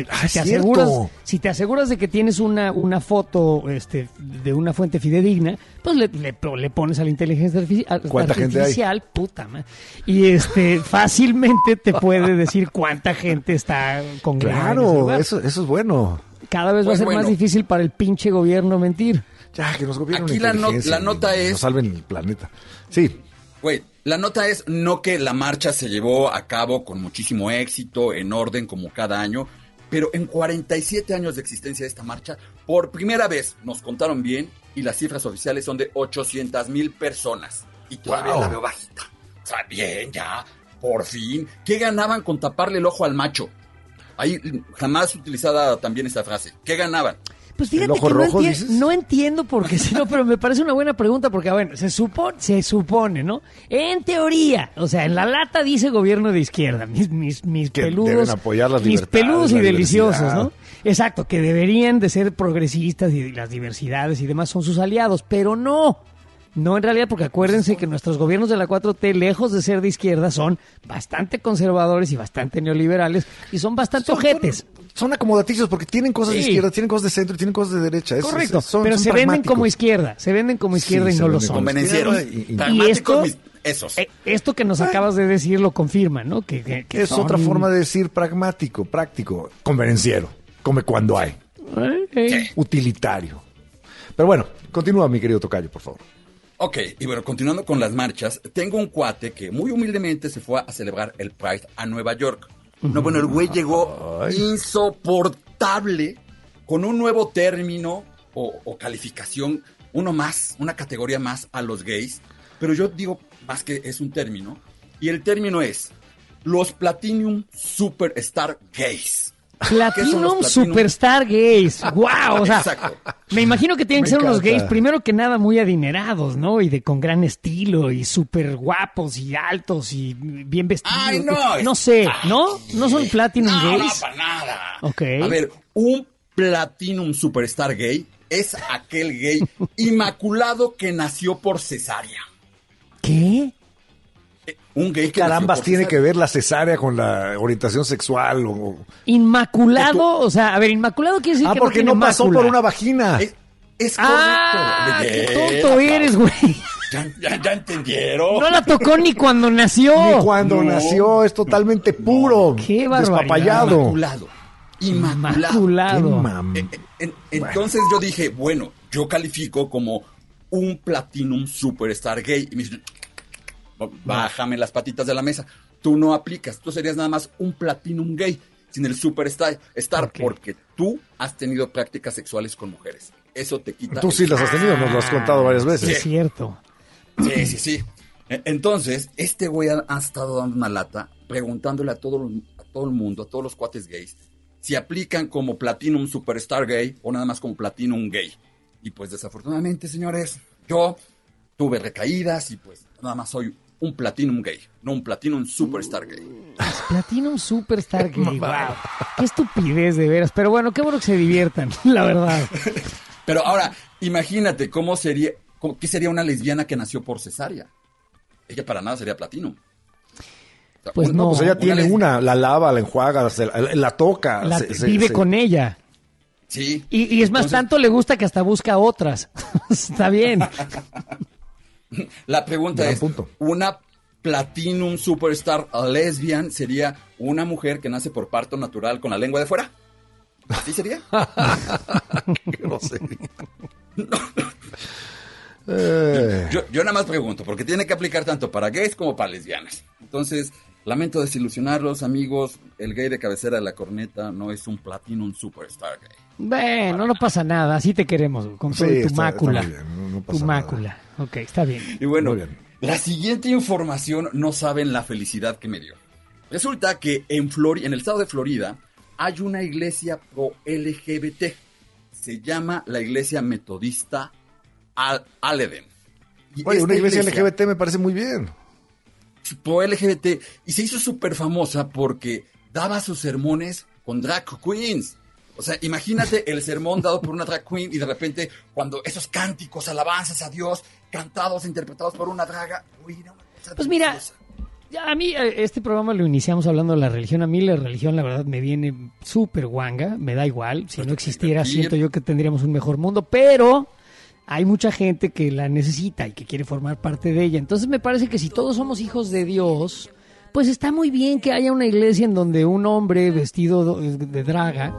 Si te aseguras de que tienes una foto de una fuente fidedigna, pues le pones a la inteligencia artificial, puta madre. Y fácilmente te puede decir cuánta gente está congregada. Claro, eso es bueno. Cada vez va a ser más difícil para el pinche gobierno mentir. Ya, que nos gobiernen. Aquí la nota es... Nos salven el planeta. Sí. Güey, la nota es no que la marcha se llevó a cabo con muchísimo éxito, en orden, como cada año, pero en 47 años de existencia de esta marcha, por primera vez nos contaron bien y las cifras oficiales son de 800,000 personas. Y todavía la veo bajita. O sea, bien, ya, por fin. ¿Qué ganaban con taparle el ojo al macho? Ahí jamás utilizada también esta frase. ¿Qué ganaban? Pues fíjate que no entiendo por qué, no, pero me parece una buena pregunta porque, bueno, se supone, ¿no? En teoría, o sea, en la lata dice gobierno de izquierda, mis peludos, deben apoyar las mis libertades, peludos y deliciosos, diversidad. ¿no? Exacto, que deberían de ser progresistas y las diversidades y demás son sus aliados, pero no en realidad, porque acuérdense que nuestros gobiernos de la 4T, lejos de ser de izquierda, son bastante conservadores y bastante neoliberales y son bastante ojetes. Son acomodaticios porque tienen cosas de izquierda, tienen cosas de centro y tienen cosas de derecha. Correcto, pero se venden como izquierda, y no lo son. Convenencieros. Y esto que nos acabas de decir lo confirma, ¿no? Que es otra forma de decir práctico, convenenciero, come cuando hay, utilitario. Pero bueno, continúa, mi querido tocayo, por favor. Ok, y bueno, continuando con las marchas, tengo un cuate que muy humildemente se fue a celebrar el Pride a Nueva York. No, bueno, el güey llegó insoportable con un nuevo término o calificación, una categoría más a los gays, pero yo digo más que es un término, y el término es los Platinum Superstar Gays. Platinum Superstar Gays. ¡Wow! O sea, exacto. Me imagino que tienen que ser unos gays, primero que nada, muy adinerados, ¿no? Y con gran estilo, y súper guapos, y altos, y bien vestidos. ¡Ay, no! No sé, ¿no? ¿No son Platinum Gays? No, para nada. Ok. A ver, un Platinum Superstar Gay es aquel gay inmaculado que nació por cesárea. ¿Qué? Un gay que carambas tiene que ver la cesárea con la orientación sexual inmaculado, o sea, a ver, inmaculado quiere decir que porque no pasó por una vagina. Es correcto. Qué tonto eres, güey. ¿Ya entendieron? No la tocó ni cuando nació. Ni cuando nació, es totalmente puro. Qué barbaridad. Inmaculado. Inmaculado. Entonces yo dije, bueno, yo califico como un Platinum Superstar Gay. Y me dicen, bájame las patitas de la mesa. Tú no aplicas, tú serías nada más un Platinum Gay sin el Superstar, porque tú has tenido prácticas sexuales con mujeres. Eso te quita. Tú sí las has tenido, nos lo has contado varias veces. Es cierto. Sí. Entonces, este güey ha estado dando una lata, preguntándole a todo el mundo, a todos los cuates gays, si aplican como Platinum Superstar Gay o nada más como Platinum Gay. Y pues desafortunadamente, señores, yo tuve recaídas y pues nada más soy un Platinum Gay, no un Platinum Superstar Gay. Platinum Superstar Gay, wow. Qué estupidez, de veras. Pero bueno, qué bueno que se diviertan, la verdad. Pero ahora, imagínate qué sería una lesbiana que nació por cesárea. Ella para nada sería Platinum. O sea, pues no. Pues ella tiene la lava, la enjuaga, la toca. Vive con ella. Sí. Y es más, tanto le gusta que hasta busca otras. Está bien. La pregunta es, ¿una Platinum Superstar lesbian sería una mujer que nace por parto natural con la lengua de fuera? ¿Así sería? No sé. Yo nada más pregunto, porque tiene que aplicar tanto para gays como para lesbianas. Entonces, lamento desilusionarlos, amigos. El gay de cabecera de la corneta no es un Platinum Superstar gay. Bueno, no pasa nada, así te queremos, con todo tu mácula. Está muy bien, no pasa tu mácula. Nada. Ok, está bien. Y bueno, la siguiente información no saben la felicidad que me dio. Resulta que en el estado de Florida hay una iglesia pro LGBT. Se llama la Iglesia Metodista Al-Eden. Oye, una iglesia LGBT me parece muy bien. Pro LGBT. Y se hizo súper famosa porque daba sus sermones con drag queens. O sea, imagínate el sermón dado por una drag queen y de repente cuando esos cánticos, alabanzas a Dios, cantados, interpretados por una draga. Uy, no, pues mira, a mí este programa lo iniciamos hablando de la religión. A mí la religión, la verdad, me viene súper guanga. Me da igual. Si no existiera, siento yo que tendríamos un mejor mundo. Pero hay mucha gente que la necesita y que quiere formar parte de ella. Entonces me parece que si todos somos hijos de Dios, pues está muy bien que haya una iglesia en donde un hombre vestido de draga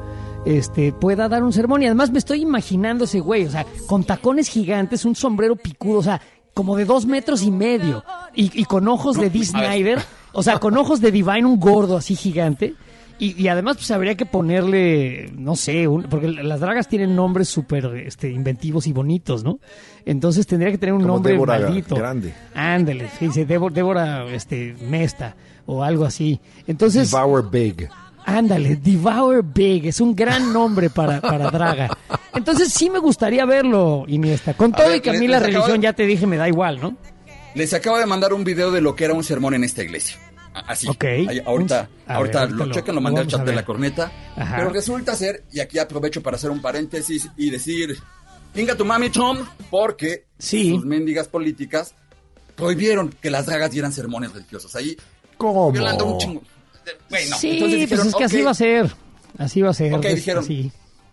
pueda dar un sermón. Y además me estoy imaginando ese güey, o sea, con tacones gigantes, un sombrero picudo, o sea, como de 2 metros y medio, y con ojos de Dee Snider, o sea, con ojos de Divine, un gordo así gigante. Y además pues habría que ponerle, no sé, porque las dragas tienen nombres súper inventivos y bonitos, ¿no? Entonces tendría que tener un como nombre Débora maldito. Grande. Ándale, dice Débora Mesta o algo así. Entonces, Devour Big. Ándale, Devour Big, es un gran nombre para draga. Entonces sí me gustaría verlo, Iniesta. Con todo y que a mí la religión, ya te dije, me da igual, ¿no? Les acabo de mandar un video de lo que era un sermón en esta iglesia. Así. Okay. Ahorita lo checan, lo mandé al chat de la corneta. corneta. Ajá. Pero resulta ser, y aquí aprovecho para hacer un paréntesis y decir, venga tu mami, Tom, porque sus mendigas políticas prohibieron que las dragas dieran sermones religiosos. Ahí, ¿cómo? Violando un chingo. Bueno, sí, entonces dijeron, pues es que así va a ser. Así va a ser. Ok, dijeron, así.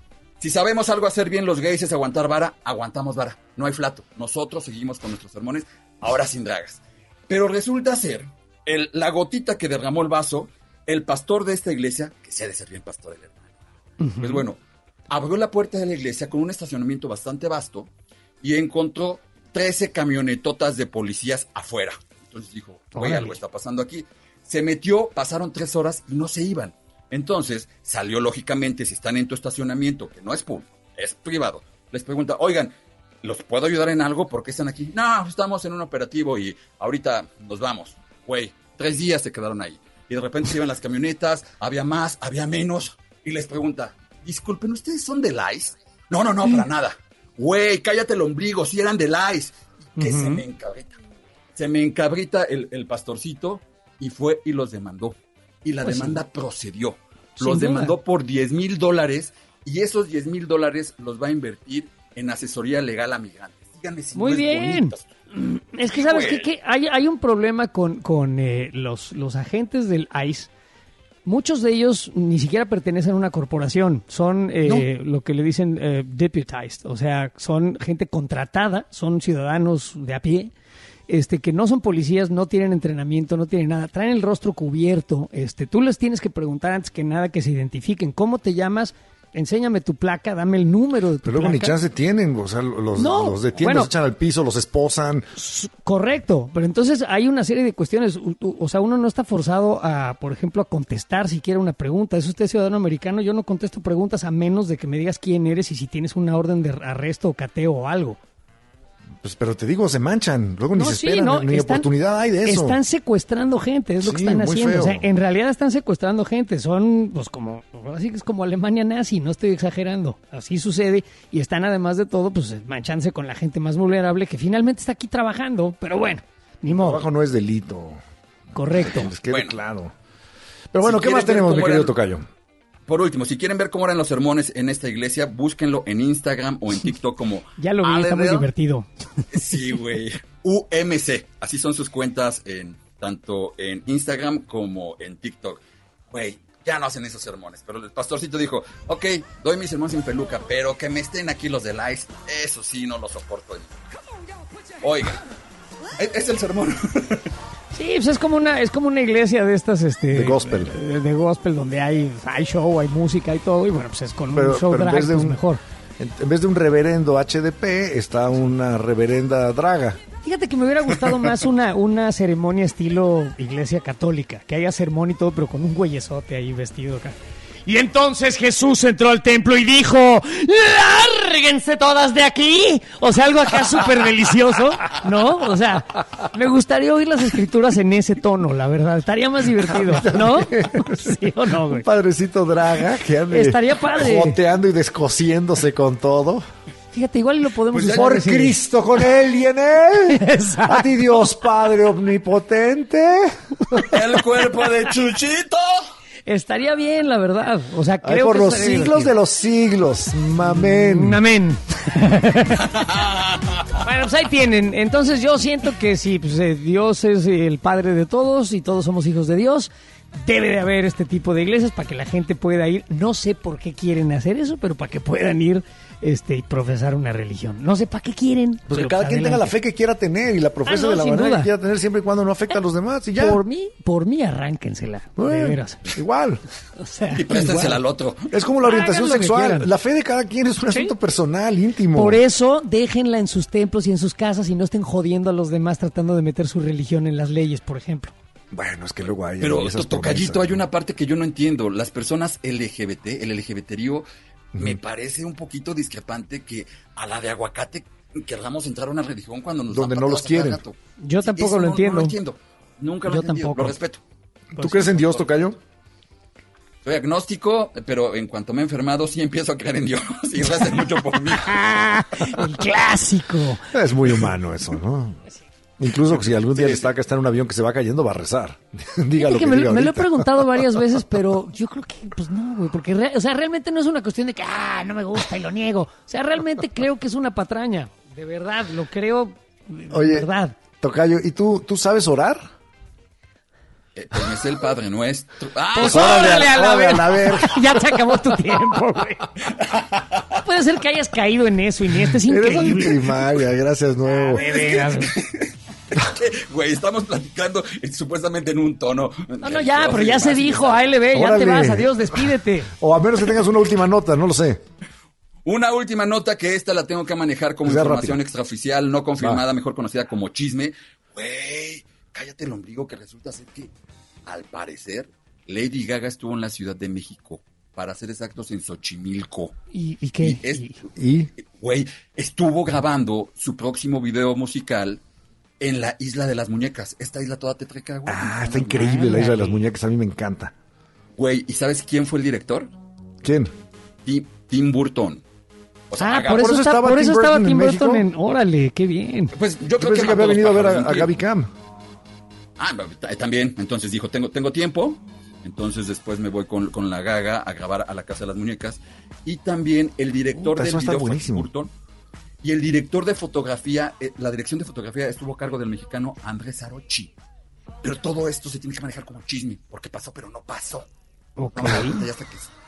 Si sabemos algo hacer bien los gays es aguantar vara, aguantamos vara. No hay flato. Nosotros seguimos con nuestros sermones, ahora sin dragas. Pero resulta ser, la gotita que derramó el vaso, el pastor de esta iglesia, que se ha de ser bien pastor el hermano, pues bueno, abrió la puerta de la iglesia con un estacionamiento bastante vasto y encontró 13 camionetotas de policías afuera. Entonces dijo, oye, algo está pasando aquí. Se metió, pasaron 3 horas y no se iban. Entonces salió lógicamente, si están en tu estacionamiento, que no es público, es privado, les pregunta, oigan, ¿los puedo ayudar en algo? ¿Por qué están aquí? No, estamos en un operativo y ahorita nos vamos. Güey, 3 días se quedaron ahí. Y de repente se iban las camionetas, había más, había menos. Y les pregunta, disculpen, ¿ustedes son del ICE? No, para nada. Güey, cállate el ombligo, si eran del ICE. Que se me encabrita. Se me encabrita el pastorcito y fue y los demandó. Y la demanda procedió. Los demandó por $10,000 y esos $10,000 los va a invertir en asesoría legal a migrantes. Díganme si muy no es bien. bonito. Es que, ¿sabes qué? Hay un problema con los agentes del ICE. Muchos de ellos ni siquiera pertenecen a una corporación. Son lo que le dicen deputized. O sea, son gente contratada, son ciudadanos de a pie, que no son policías, no tienen entrenamiento, no tienen nada. Traen el rostro cubierto. Tú les tienes que preguntar antes que nada que se identifiquen. ¿Cómo te llamas? Enséñame tu placa, dame el número de tu placa. Pero luego ni chance tienen, o sea, los detienen, los echan al piso, los esposan. Correcto, pero entonces hay una serie de cuestiones, o sea, uno no está forzado a, por ejemplo, a contestar siquiera una pregunta. ¿Es usted ciudadano americano? Yo no contesto preguntas a menos de que me digas quién eres y si tienes una orden de arresto o cateo o algo. Pues, pero te digo, se manchan, luego ni se esperan, ni oportunidad hay de eso. Están secuestrando gente, es lo que están haciendo. Feo. O sea, en realidad están secuestrando gente, son pues como, así que es como Alemania nazi, no estoy exagerando, así sucede, y están además de todo, pues manchándose con la gente más vulnerable que finalmente está aquí trabajando, pero bueno, ni modo. El trabajo no es delito. Correcto. Les quede claro. Pero bueno, ¿qué más tenemos, mi querido tocayo? Por último, si quieren ver cómo eran los sermones en esta iglesia, búsquenlo en Instagram o en TikTok como... Ya lo vi, está muy divertido. Sí, güey. UMC. Así son sus cuentas tanto en Instagram como en TikTok. Güey, ya no hacen esos sermones. Pero el pastorcito dijo, ok, doy mis sermones en peluca, pero que me estén aquí los de Lice, eso sí no lo soporto. Oiga, es el sermón. Sí, pues es como una iglesia de estas, de gospel. De gospel, donde hay show, hay música y todo, y bueno, pues es con un show drag, pues mejor. En vez de un reverendo HDP, está una reverenda draga. Fíjate que me hubiera gustado más una ceremonia estilo iglesia católica, que haya sermón y todo, pero con un güeyesote ahí vestido acá. Y entonces Jesús entró al templo y dijo, ¡lárguense todas de aquí! O sea, algo acá súper delicioso, ¿no? O sea, me gustaría oír las escrituras en ese tono, la verdad. Estaría más divertido, ¿no? ¿Sí o no, güey? Un padrecito draga que ande estaría padre, joteando y descosiéndose con todo. Fíjate, igual lo podemos usar. Por Cristo, con él y en él. Exacto. A ti, Dios Padre Omnipotente. El cuerpo de Chuchito. Estaría bien, la verdad. O sea, creo por que los siglos de los siglos. Amén. Amén. Bueno, pues ahí tienen. Entonces yo siento que si pues, Dios es el Padre de todos y todos somos hijos de Dios, debe de haber este tipo de iglesias para que la gente pueda ir. No sé por qué quieren hacer eso, pero para que puedan ir y profesar una religión. No sé para qué quieren. Pues que cada quien tenga la fe que quiera tener y la profesa de la manera que quiera tener, siempre y cuando no afecte a los demás y ya. Por mí arránquensela. De veras. Igual. O sea, y préstensela al otro. Es como la orientación sexual. La fe de cada quien es un asunto personal, íntimo. Por eso, déjenla en sus templos y en sus casas y no estén jodiendo a los demás tratando de meter su religión en las leyes, por ejemplo. Bueno, es que luego hay... Pero, Tocayito, hay una parte que yo no entiendo. Las personas LGBT, el LGBTío, me parece un poquito discrepante que a la de Aguacate queramos entrar a una religión cuando nos donde no los quieren. Yo tampoco lo entiendo. No lo entiendo. Nunca lo he entendido. Tampoco. Lo respeto. ¿Tú crees en Dios, Tocayo? Soy agnóstico, pero en cuanto me he enfermado sí empiezo a creer en Dios y recen mucho por mí. El clásico. Es muy humano eso, ¿no? Incluso si algún día les toca estar en un avión que se va cayendo, va a rezar. Diga lo que diga me lo he preguntado varias veces, pero yo creo que, pues no, güey, porque realmente no es una cuestión de que, no me gusta y lo niego. O sea, realmente creo que es una patraña. De verdad, lo creo. Oye, verdad. Tocayo, ¿y tú sabes orar? Pues me sé el Padre Nuestro. Pues órale a la verga. Ya se acabó tu tiempo, güey. Puede ser que hayas caído en eso, Inés. Es increíble. Eres primaria, gracias, nuevo. Güey, estamos platicando supuestamente en un tono. No, ya, pero ya se dijo, ALB, ya te vas, adiós, despídete. O a menos que tengas una última nota, no lo sé. Una última nota que esta la tengo que manejar como información extraoficial, no confirmada, mejor conocida como chisme. Güey, cállate el ombligo, que resulta ser que, al parecer, Lady Gaga estuvo en la Ciudad de México. Para ser exactos, en Xochimilco. ¿Y qué? Güey, estuvo grabando su próximo video musical en la Isla de las Muñecas. Esta isla toda tétrica, güey. Está increíble la Isla de las Muñecas, a mí me encanta. Güey, ¿y sabes quién fue el director? ¿Quién? Tim Burton. O sea, por eso estaba Tim Burton en... Órale, qué bien. Pues yo creo que había venido a ver a Gaby Cam. También. Entonces dijo, tengo tiempo. Entonces después me voy con la Gaga a grabar a la Casa de las Muñecas. Y también el director del video fue Tim Burton. Y el director de fotografía, la dirección de fotografía estuvo a cargo del mexicano Andrés Arochi. Pero todo esto se tiene que manejar como chisme, porque pasó, pero no pasó. Ok. No, ya está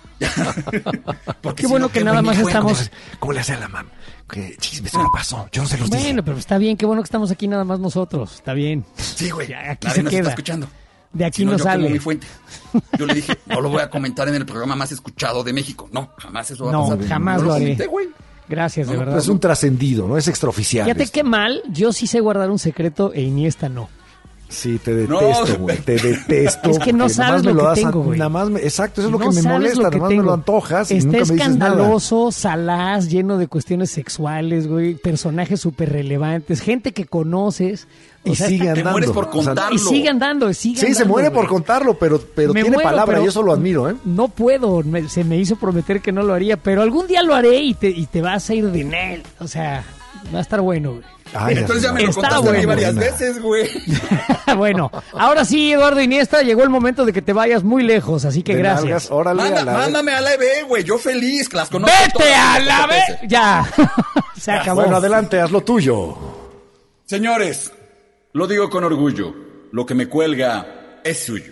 Qué bueno que nada más estamos... ¿Cómo le hace a la mam? Que chisme, eso no pasó, yo no se los dije. Bueno, pero está bien, qué bueno que estamos aquí nada más nosotros, está bien. Sí, güey, aquí se queda. Está escuchando. De aquí no sale. Mi fuente. Yo le dije, no lo voy a comentar en el programa más escuchado de México. No, jamás eso va a pasar. No, jamás lo haré. Gracias, de verdad. Es un trascendido, ¿no? Es extraoficial. Fíjate qué mal, yo sí sé guardar un secreto e Iniesta no. Sí, te detesto, güey. Te detesto. Es que no sabes lo que tengo, güey. Exacto, eso es lo que me molesta. Nada más me lo antojas y nunca me dices nada. Está escandaloso, salaz, lleno de cuestiones sexuales, güey. Personajes súper relevantes, gente que conoces. Y sigue andando. Te mueres por contarlo. Y sigue andando, Sí, se muere por contarlo, pero tiene palabra y eso lo admiro, ¿eh? No puedo, se me hizo prometer que no lo haría, pero algún día lo haré y te vas a ir de él. O sea, va a estar bueno, güey. Entonces ya me lo contaste a mí varias veces, güey. Bueno, ahora sí, Eduardo Iniesta, llegó el momento de que te vayas muy lejos, así que gracias. Mándame a la EB, güey, yo feliz, las conozco. ¡Vete a la EB! Ya, se acabó. Bueno, adelante, haz lo tuyo. Señores, lo digo con orgullo, lo que me cuelga es suyo.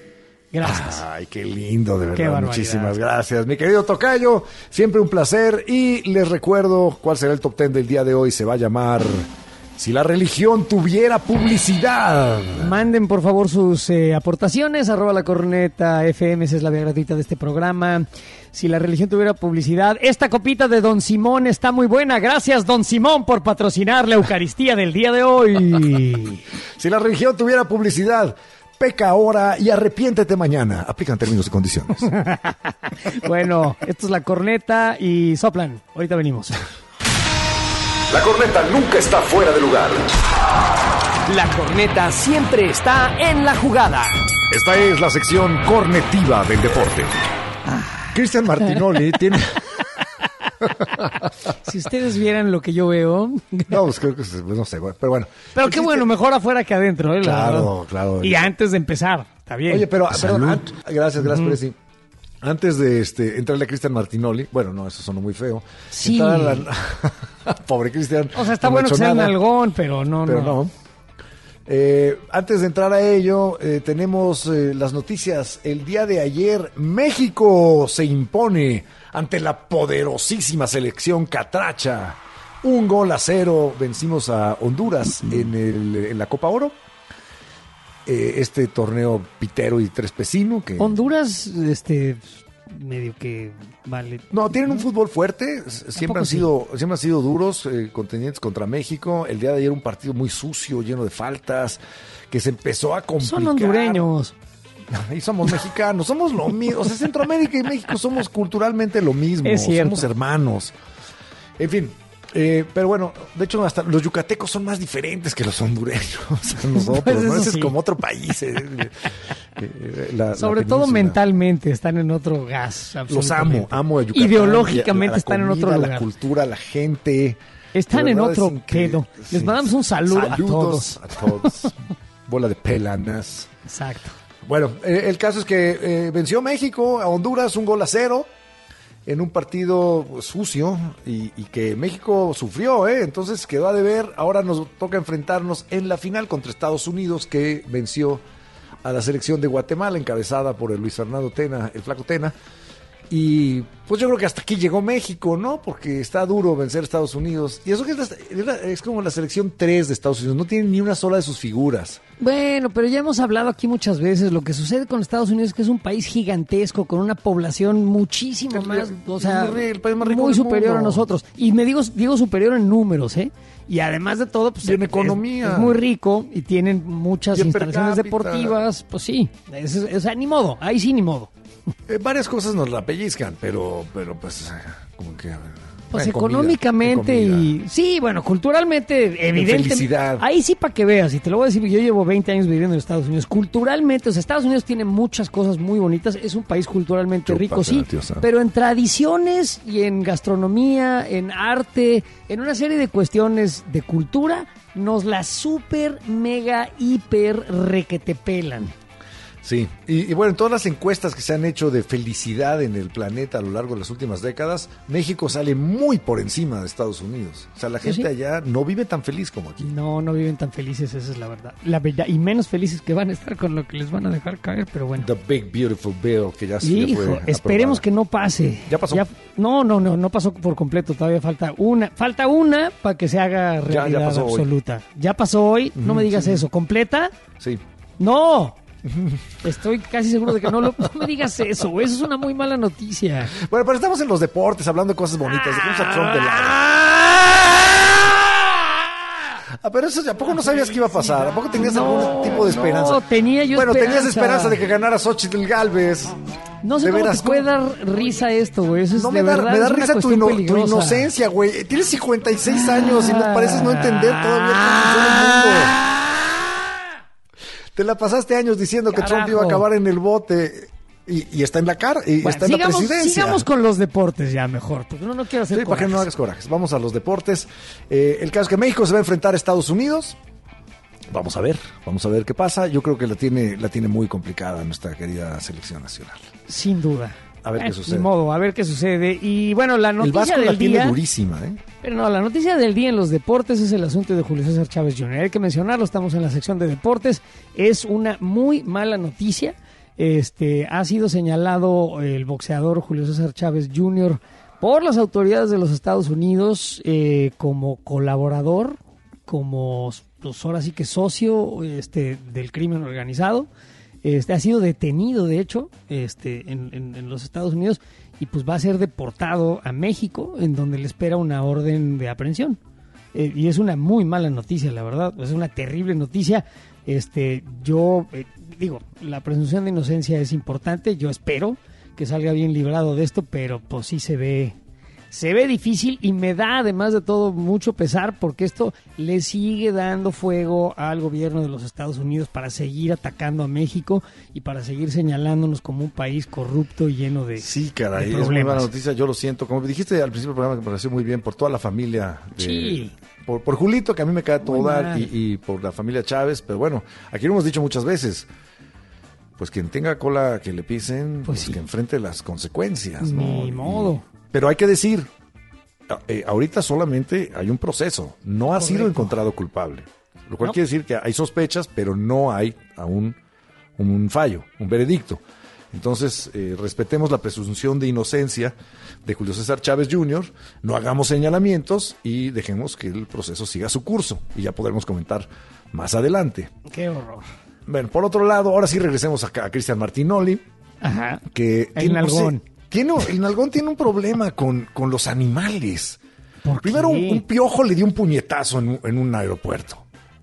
Gracias. Ay, qué lindo, de Qué verdad. barbaridad. Muchísimas gracias. Mi querido tocayo, siempre un placer. Y les recuerdo cuál será el top 10 del día de hoy. Se va a llamar Si la religión tuviera publicidad. Manden por favor sus aportaciones, @lacorneta.fm, esa es la vía gratuita de este programa. Si la religión tuviera publicidad, esta copita de Don Simón está muy buena. Gracias, Don Simón, por patrocinar la Eucaristía del día de hoy. Si la religión tuviera publicidad, peca ahora y arrepiéntete mañana. Aplican términos y condiciones. Bueno, esto es La Corneta y soplan. Ahorita venimos. La corneta nunca está fuera de lugar. La corneta siempre está en la jugada. Esta es la sección cornetiva del deporte. Cristian Martinoli tiene... Si ustedes vieran lo que yo veo. No, pues creo que no sé, pero bueno. Pero qué bueno, mejor afuera que adentro, ¿eh? Claro, claro. Y antes de empzar, está bien. Oye, pero gracias, Presi. Antes de entrarle a Cristian Martinoli, bueno, no, eso sonó muy feo. Sí. Pobre Cristian. O sea, está bueno que sea un algón, pero no. Antes de entrar a ello, tenemos las noticias. El día de ayer, México se impone ante la poderosísima selección catracha. 1-0, vencimos a Honduras en la Copa Oro. Este torneo pitero y trespecino que Honduras, medio que vale. No, tienen un fútbol fuerte, siempre han sido duros, contendientes contra México. El día de ayer un partido muy sucio, lleno de faltas, que se empezó a complicar. Son hondureños. Y somos mexicanos, somos lo mismo. O sea, Centroamérica y México somos culturalmente lo mismo. Es cierto. Somos hermanos. En fin. Pero bueno, de hecho hasta los yucatecos son más diferentes que los hondureños, nosotros, Pues ¿no? Ese sí. es como otro país. Sobre todo mentalmente están en otro gas. Los amo a Yucatán. Ideológicamente a la están en comida, otro a lugar. la cultura, a la gente. Están De en verdad otro es increíble. pedo. Les mandamos un saludo Saludos a todos. Bola de pelanas. Exacto. Bueno, el caso es que venció México a Honduras 1-0 en un partido sucio y que México sufrió, entonces quedó a deber. Ahora nos toca enfrentarnos en la final contra Estados Unidos, que venció a la selección de Guatemala encabezada por el Luis Fernando Tena, el Flaco Tena. Y pues yo creo que hasta aquí llegó México, ¿no? Porque está duro vencer a Estados Unidos. Y eso que es como la selección 3 de Estados Unidos, no tiene ni una sola de sus figuras. Bueno, pero ya hemos hablado aquí muchas veces lo que sucede con Estados Unidos, que es un país gigantesco con una población muchísimo más, o sea, el país más rico muy del superior mundo. a nosotros. Y digo superior en números, ¿eh? Y además de todo, pues en economía. Es muy rico y tienen muchas Y en per instalaciones cápita. deportivas, pues sí, o sea, ni modo, ahí sí ni modo. Varias cosas nos la pellizcan, pero pues como que... Pues en comida, económicamente en comida. y... Sí, bueno, culturalmente, evidentemente... felicidad. Ahí sí para que veas, y te lo voy a decir, yo llevo 20 años viviendo en Estados Unidos. Culturalmente, o sea, Estados Unidos tiene muchas cosas muy bonitas, es un país culturalmente rico, sí, pero en tradiciones y en gastronomía, en arte, en una serie de cuestiones de cultura, nos la super, mega, hiper requetepelan. Sí, y bueno, en todas las encuestas que se han hecho de felicidad en el planeta a lo largo de las últimas décadas, México sale muy por encima de Estados Unidos. O sea, la gente allá no vive tan feliz como aquí. No viven tan felices, esa es la verdad. La verdad, y menos felices que van a estar con lo que les van a dejar caer, pero bueno. The Big Beautiful Bill, que ya se Hijo, fue esperemos aprobada. que no pase. ¿Ya pasó? No pasó por completo, todavía falta una para que se haga realidad pasó absoluta. Hoy. Ya pasó hoy, no me digas eso. ¿Completa? Sí. No. Estoy casi seguro de que no me digas eso, güey. Eso es una muy mala noticia. Bueno, pero estamos en los deportes, hablando de cosas bonitas. Dejemos a Trump de lado. Pero eso, ¿a poco no sabías que iba a pasar? ¿A poco tenías algún tipo de esperanza? No, tenía yo Bueno, esperanza. tenías esperanza de que ganara Xochitl Gálvez. No sé de cómo veras, te puede dar risa esto, güey. Eso es No de me da verdad, es una risa tu cuestión peligrosa. inocencia, güey. Tienes 56 años y no pareces no entender todavía cómo funciona el mundo. Te la pasaste años diciendo que Trump iba a acabar en el bote y está en la está en la presidencia. Sigamos con los deportes ya mejor, porque no quiero hacer Sí, para que no hagas corajes. Vamos a los deportes. El caso es que México se va a enfrentar a Estados Unidos. Vamos a ver qué pasa. Yo creo que la tiene muy complicada nuestra querida selección nacional. Sin duda. A ver qué sucede. Ni modo, a ver qué sucede. Y bueno, la noticia el Vasco del la día... tiene durísima, ¿eh? Pero no, la noticia del día en los deportes es el asunto de Julio César Chávez Jr. Hay que mencionarlo, estamos en la sección de deportes. Es una muy mala noticia. Ha sido señalado el boxeador Julio César Chávez Jr. por las autoridades de los Estados Unidos como colaborador, como pues ahora sí que socio del crimen organizado. Ha sido detenido, de hecho, en los Estados Unidos, y pues va a ser deportado a México, en donde le espera una orden de aprehensión. Y es una muy mala noticia, la verdad. Es una terrible noticia. Yo digo, la presunción de inocencia es importante. Yo espero que salga bien librado de esto, pero pues sí se ve difícil, y me da además de todo mucho pesar, porque esto le sigue dando fuego al gobierno de los Estados Unidos para seguir atacando a México y para seguir señalándonos como un país corrupto y lleno de Sí, caray, de es muy problemas. mala noticia, yo lo siento. Como dijiste al principio del programa, que me pareció muy bien, por toda la familia. Sí. Por Julito, que a mí me cae todo Muy dar, mal. y por la familia Chávez. Pero bueno, aquí lo hemos dicho muchas veces. Pues quien tenga cola que le pisen, pues sí. que enfrente las consecuencias, ¿no? Ni modo. Pero hay que decir, ahorita solamente hay un proceso, no ha sido encontrado culpable. Lo cual quiere decir que hay sospechas, pero no hay aún un fallo, un veredicto. Entonces, respetemos la presunción de inocencia de Julio César Chávez Jr., no hagamos señalamientos y dejemos que el proceso siga su curso, y ya podremos comentar más adelante. Qué horror. Bueno, por otro lado, ahora sí regresemos a Cristian Martinoli. Ajá. Que El nalgón. El nalgón tiene un problema con los animales. ¿Por Primero, qué? un piojo le dio un puñetazo en un aeropuerto.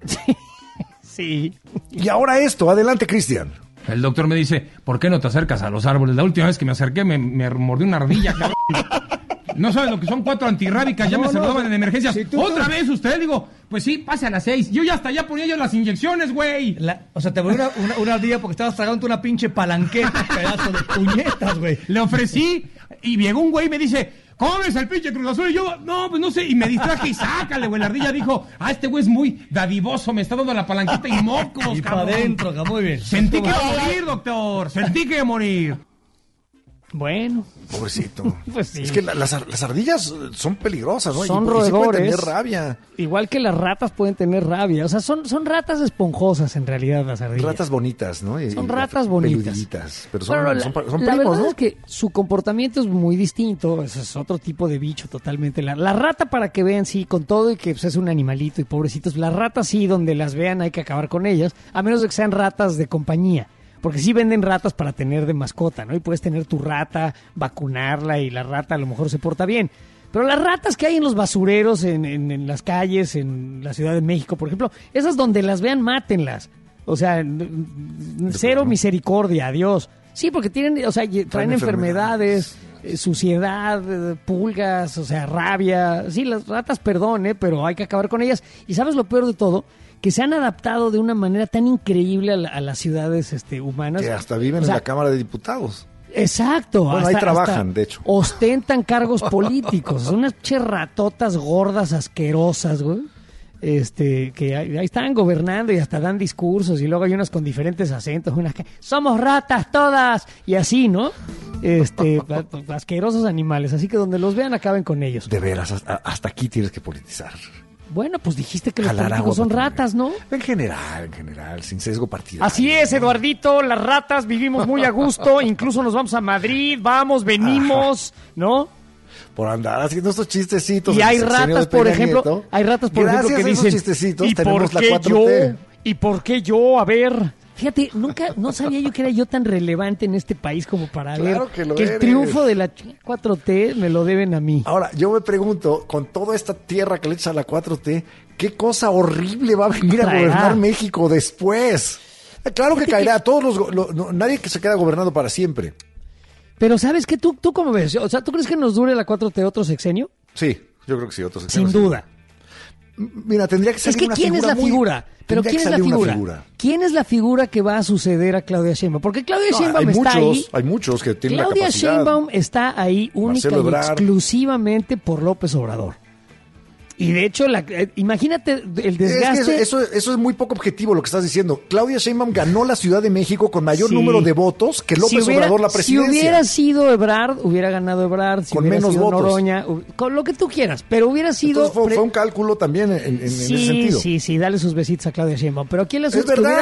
Sí. Y ahora esto. Adelante, Cristian. El doctor me dice, ¿por qué no te acercas a los árboles? La última vez que me acerqué me mordió una ardilla, cabrón. No sabes lo que son 4 antirrábicas, ya me saludaban en emergencias. Si tú- ¿Otra vez usted? Digo, pues sí, pase a las 6. Yo ya hasta allá ponía yo las inyecciones, güey. O sea, te volvió una ardilla porque estabas tragando una pinche palanqueta, pedazo de puñetas, güey. Le ofrecí y llegó un güey y me dice, ¿cómo ves al pinche Cruz Azul? Y yo, no, pues no sé. Y me distraje y sácale, güey. La ardilla dijo, este güey es muy dadivoso, me está dando la palanqueta y mocos, Y para cabrón. adentro, cabrón, muy bien. Sentí que iba a morir, doctor. Sentí que iba a morir. Bueno. Pobrecito. Pues sí. Es que las ardillas son peligrosas, ¿no? Son y sí pueden roedores. tener rabia. Igual que las ratas pueden tener rabia. O sea, son ratas esponjosas en realidad las ardillas. Ratas bonitas, ¿no? Son ratas bonitas. Peluditas. Pero son, Bueno, son la primos, verdad ¿no? es que su comportamiento es muy distinto. Es otro tipo de bicho totalmente. La rata, para que vean, sí, con todo y que pues, es un animalito y pobrecitos. Las ratas, sí, donde las vean hay que acabar con ellas. A menos de que sean ratas de compañía. Porque sí venden ratas para tener de mascota, ¿no? Y puedes tener tu rata, vacunarla, y la rata a lo mejor se porta bien. Pero las ratas que hay en los basureros, en las calles, en la Ciudad de México, por ejemplo, esas donde las vean, mátenlas. O sea, cero misericordia, adiós. Sí, porque tienen, o sea, traen enfermedades, suciedad, pulgas, o sea, rabia. Sí, las ratas, perdón, pero hay que acabar con ellas. Y ¿sabes lo peor de todo? Que se han adaptado de una manera tan increíble a las ciudades humanas. Que hasta viven en la Cámara de Diputados. Exacto. Bueno, ahí trabajan, de hecho. Ostentan cargos políticos. Son unas ratotas gordas, asquerosas, güey. Que ahí están gobernando y hasta dan discursos, y luego hay unas con diferentes acentos, unas que somos ratas todas, y así, ¿no? Asquerosos animales. Así que donde los vean, acaben con ellos. De veras, hasta aquí tienes que politizar. Bueno, pues dijiste que los Jalar políticos agua son para ratas, ¿no? En general, sin sesgo partidario. Así es, Eduardito, las ratas vivimos muy a gusto, incluso nos vamos a Madrid, venimos, ¿no? Por andar haciendo estos chistecitos. Y en el hay sexenio ratas, de por Peña ejemplo, Nieto. que Gracias dicen, a esos chistecitos ¿y tenemos por la qué 4T. yo? ¿Y por qué yo? A ver, fíjate, no sabía yo que era yo tan relevante en este país como para Claro ver que lo el eres. triunfo de la 4T me lo deben a mí. Ahora, yo me pregunto, con toda esta tierra que le echas a la 4T, ¿qué cosa horrible va a venir a Traerá. gobernar México después? Claro que caerá. Nadie que se queda gobernando para siempre. Pero ¿sabes qué? ¿Tú cómo ves? O sea, ¿tú crees que nos dure la 4T otro sexenio? Sí, yo creo que sí. Otros Sin duda. Mira, tendría que ser Es que ¿quién es la figura? Pero ¿quién es la figura? ¿Quién es la figura que va a suceder a Claudia Sheinbaum? Porque Claudia Sheinbaum está ahí. Hay muchos que tienen Claudia la capacidad. Sheinbaum está ahí única Marcelo y Ebrard. exclusivamente por López Obrador. Y de hecho, imagínate el desgaste. Es que eso es muy poco objetivo lo que estás diciendo. Claudia Sheinbaum ganó la Ciudad de México con mayor número de votos que López Obrador la presidencia. Si hubiera sido Ebrard, hubiera ganado Ebrard. Si Con hubiera menos sido votos. Noroña, con lo que tú quieras. Pero hubiera sido... Entonces fue un cálculo también en ese sentido. Sí, dale sus besitos a Claudia Sheinbaum. Pero aquí el asunto Es verdad.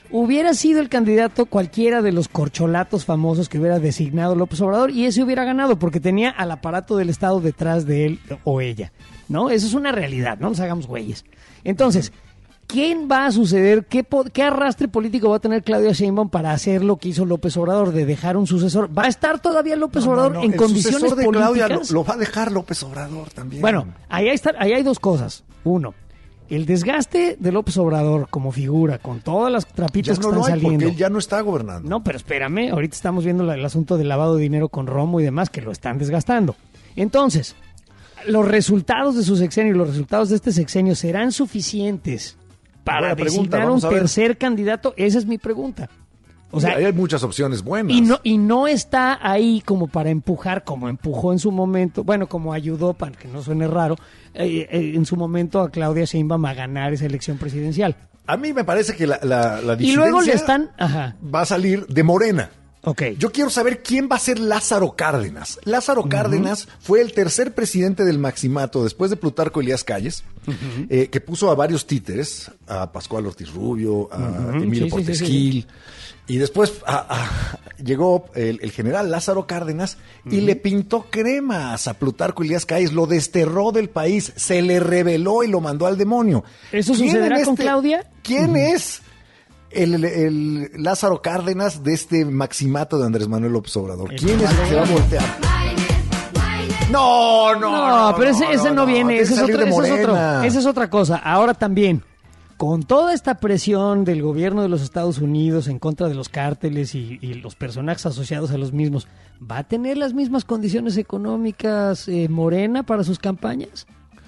hubiera sido el candidato cualquiera de los corcholatos famosos que hubiera designado López Obrador y ese hubiera ganado porque tenía al aparato del Estado detrás de él o ella, ¿no? Eso es una realidad, no nos hagamos güeyes. Entonces, ¿quién va a suceder? ¿Qué arrastre político va a tener Claudia Sheinbaum para hacer lo que hizo López Obrador, de dejar un sucesor? ¿Va a estar todavía López Obrador en condiciones políticas? El sucesor de Claudia lo va a dejar López Obrador también. Bueno, ahí hay dos cosas. Uno, el desgaste de López Obrador como figura, con todas las trapitas que están saliendo. Porque él ya no está gobernando. No, pero espérame, ahorita estamos viendo el asunto del lavado de dinero con Romo y demás, que lo están desgastando. Entonces, los resultados de su sexenio y los resultados de este sexenio serán suficientes para designar un tercer candidato. Esa es mi pregunta. O sea, hay muchas opciones buenas. Y no está ahí como para empujar, como empujó en su momento, bueno, como ayudó, para que no suene raro, en su momento a Claudia Sheinbaum a ganar esa elección presidencial. A mí me parece que la disidencia y luego le están, va a salir de Morena. Okay. Yo quiero saber quién va a ser Lázaro Cárdenas. Lázaro Cárdenas fue el tercer presidente del Maximato después de Plutarco Elías Calles, que puso a varios títeres, a Pascual Ortiz Rubio, a Emilio Portes Gil. Y después llegó el general Lázaro Cárdenas y le pintó cremas a Plutarco Elías Calles, lo desterró del país, se le rebeló y lo mandó al demonio. ¿Eso sucederá con Claudia? ¿Quién es el Lázaro Cárdenas de este Maximato de Andrés Manuel López Obrador? ¿Quién es el que se va a voltear? No, pero ese no viene, esa es otra cosa. Ahora también, con toda esta presión del gobierno de los Estados Unidos en contra de los cárteles y los personajes asociados a los mismos, ¿va a tener las mismas condiciones económicas Morena para sus campañas?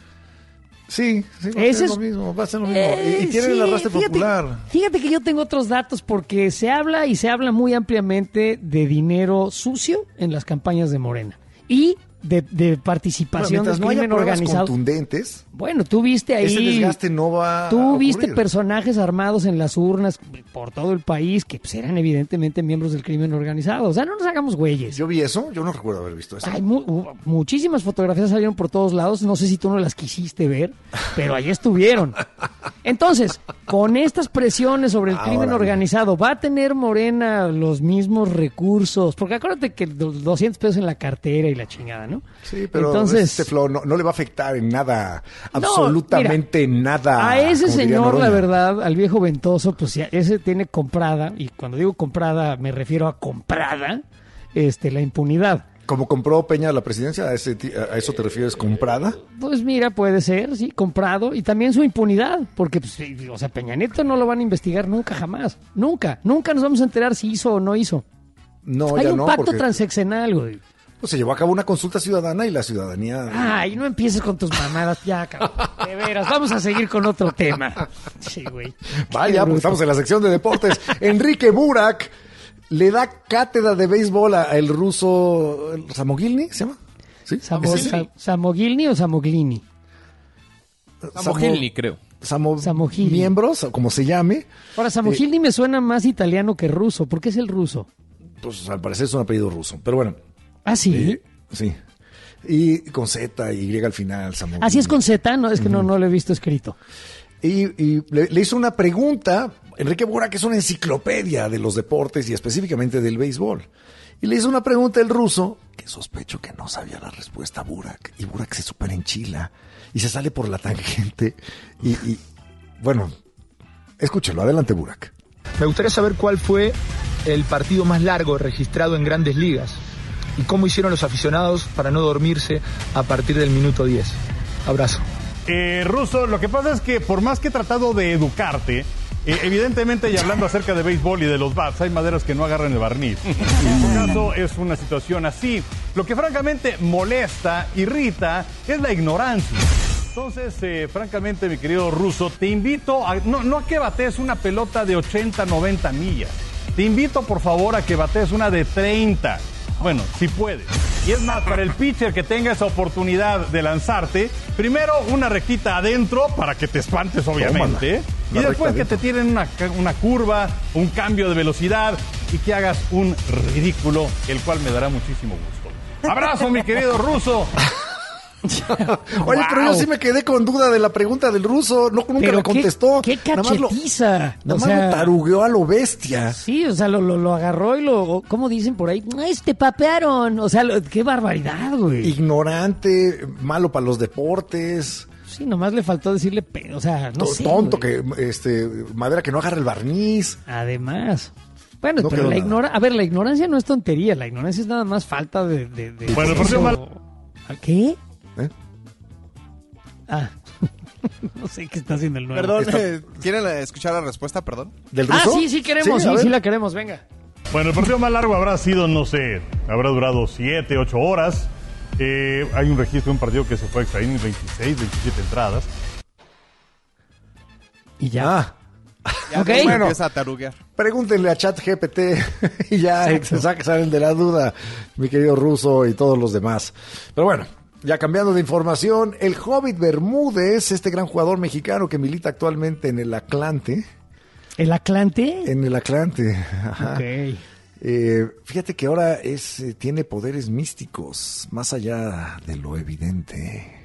Sí, va a ser lo mismo. Y tiene el arrastre popular. Fíjate que yo tengo otros datos porque se habla muy ampliamente de dinero sucio en las campañas de Morena. Y de participación del crimen organizado. Contundentes. Bueno, tú viste ahí. Ese desgaste no va a ocurrir. Viste personajes armados en las urnas por todo el país que pues, eran evidentemente miembros del crimen organizado. O sea, no nos hagamos güeyes. Yo vi eso, yo no recuerdo haber visto eso. Hay muchísimas fotografías salieron por todos lados. No sé si tú no las quisiste ver, pero ahí estuvieron. Entonces, con estas presiones sobre el crimen organizado, ¿va a tener Morena los mismos recursos? Porque acuérdate que 200 pesos en la cartera y la chingada, ¿no? Sí, pero entonces, este flow no le va a afectar en nada, absolutamente nada. A ese señor, la verdad, al viejo Ventoso, pues ya, ese tiene comprada, y cuando digo comprada me refiero a comprada, la impunidad. ¿Como compró Peña la presidencia? ¿A eso te refieres, comprada? Pues mira, puede ser, sí, comprado. Y también su impunidad, porque, pues, o sea, Peña Nieto no lo van a investigar nunca, jamás. Nunca nos vamos a enterar si hizo o no hizo. No, hay ya un no, pacto transeccional, güey. Pues se llevó a cabo una consulta ciudadana y la ciudadanía... Ay, no empieces con tus mamadas ya, cabrón. De veras, vamos a seguir con otro tema. Sí, güey. Vaya, pues estamos en la sección de deportes. Enrique Burak le da cátedra de béisbol al ruso Samogilny, ¿se llama? ¿Sí? ¿Samogilny o Samoglini? Samogilny, creo. Samogilny. Miembros, como se llame. Ahora, Samogilny me suena más italiano que ruso. ¿Por qué es el ruso? Pues al parecer es un apellido ruso, pero bueno. ¿Ah, sí? Sí. Y con Z y Y al final, Samogilny. ¿Así es con Z? No, es que no lo he visto escrito. Y le hizo una pregunta, Enrique Burak, que es una enciclopedia de los deportes y específicamente del béisbol. Y le hizo una pregunta el ruso, que sospecho que no sabía la respuesta a Burak. Y Burak se supera enchila y se sale por la tangente. Y bueno, escúchelo, adelante Burak. Me gustaría saber cuál fue el partido más largo registrado en Grandes Ligas y cómo hicieron los aficionados para no dormirse a partir del minuto 10. Abrazo. Ruso, lo que pasa es que por más que he tratado de educarte, evidentemente, y hablando acerca de béisbol y de los bats, hay maderas que no agarran el barniz. En tu caso es una situación así. Lo que francamente molesta, irrita, es la ignorancia. Entonces, francamente, mi querido Ruso, te invito a no a que batees una pelota de 80, 90 millas. Te invito, por favor, a que batees una de 30. Bueno, si puedes. Y es más, para el pitcher que tenga esa oportunidad de lanzarte, primero una rectita adentro para que te espantes, obviamente. Y después que te tiren una curva, un cambio de velocidad y que hagas un ridículo, el cual me dará muchísimo gusto. Abrazo, mi querido Ruso. Oye, pero yo sí me quedé con duda de la pregunta del ruso. Nunca me contestó. ¿Qué cachetiza? Nada más lo tarugueó a lo bestia. Sí, o sea, lo agarró y ¿cómo dicen por ahí? ¡Te papearon! O sea, qué barbaridad, güey. Ignorante, malo para los deportes. Sí, nomás le faltó decirle, o sea, no sé. Tonto, güey. madera que no agarra el barniz. Además. Bueno, No pero quedó la ignorancia no es tontería, la ignorancia es nada más falta de Bueno, por cierto, ¿qué? No sé qué está haciendo el nuevo. Perdón, ¿quieren escuchar la respuesta, perdón? ¿Del ruso? Sí queremos, sí la queremos, venga. Bueno, el partido más largo habrá sido, no sé, habrá durado 7, 8 horas. Hay un registro de un partido que se fue extraído en 26, 27 entradas. Y ya. Ya Okay. bueno, empieza a taruguear. Pregúntenle a ChatGPT y ya salen de la duda, mi querido ruso y todos los demás. Pero bueno, ya cambiando de información, el Hobbit Bermúdez, este gran jugador mexicano que milita actualmente en el Atlante. ¿El Atlante? En el Atlante, ajá. Ok. Fíjate que ahora tiene poderes místicos, más allá de lo evidente.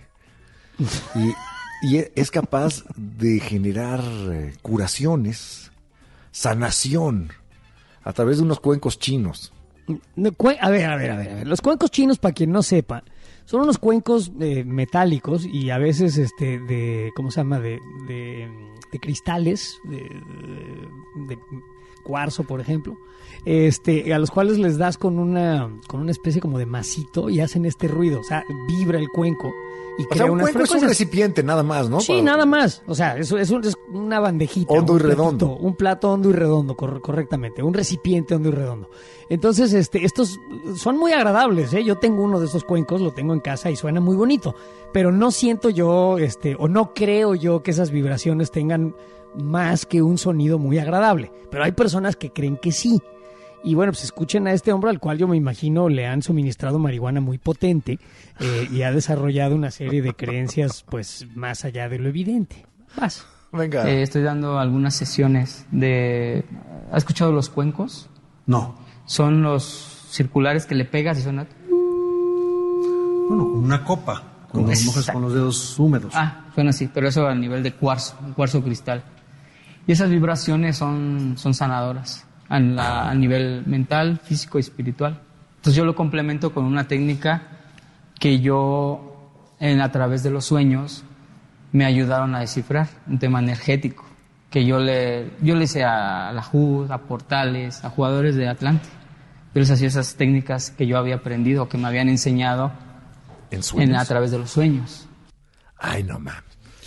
Y es capaz de generar curaciones, sanación, a través de unos cuencos chinos. A ver. Los cuencos chinos, para quien no sepa, son unos cuencos metálicos y a veces ¿cómo se llama? De cristales, de cuarzo, por ejemplo, a los cuales les das con una especie como de masito y hacen este ruido, o sea, vibra el cuenco. Y o sea, un cuenco es un recipiente nada más, ¿no? Sí, nada más. O sea, es una bandejita. Hondo y redondo. Un plato hondo y redondo, correctamente. Un recipiente hondo y redondo. Entonces, estos son muy agradables, ¿eh? Yo tengo uno de estos cuencos, lo tengo en casa y suena muy bonito. Pero no siento yo, o no creo yo que esas vibraciones tengan más que un sonido muy agradable. Pero hay personas que creen que sí. Y bueno, pues escuchen a este hombre al cual yo me imagino le han suministrado marihuana muy potente y ha desarrollado una serie de creencias pues más allá de lo evidente. Vas. Venga. Estoy dando algunas sesiones de... ¿Has escuchado los cuencos? No. Son los circulares que le pegas y suena... Bueno, como una copa, cuando los mojas con los dedos húmedos. Suena así, pero eso a nivel de cuarzo, un cuarzo cristal. Y esas vibraciones son sanadoras. A nivel mental, físico y espiritual. Entonces yo lo complemento con una técnica que yo, a través de los sueños, me ayudaron a descifrar, un tema energético, que yo le hice a la HUD, a Portales, a jugadores de Atlante. Yo les hacía esas técnicas que yo había aprendido, que me habían enseñado a través de los sueños. Ay, no mames.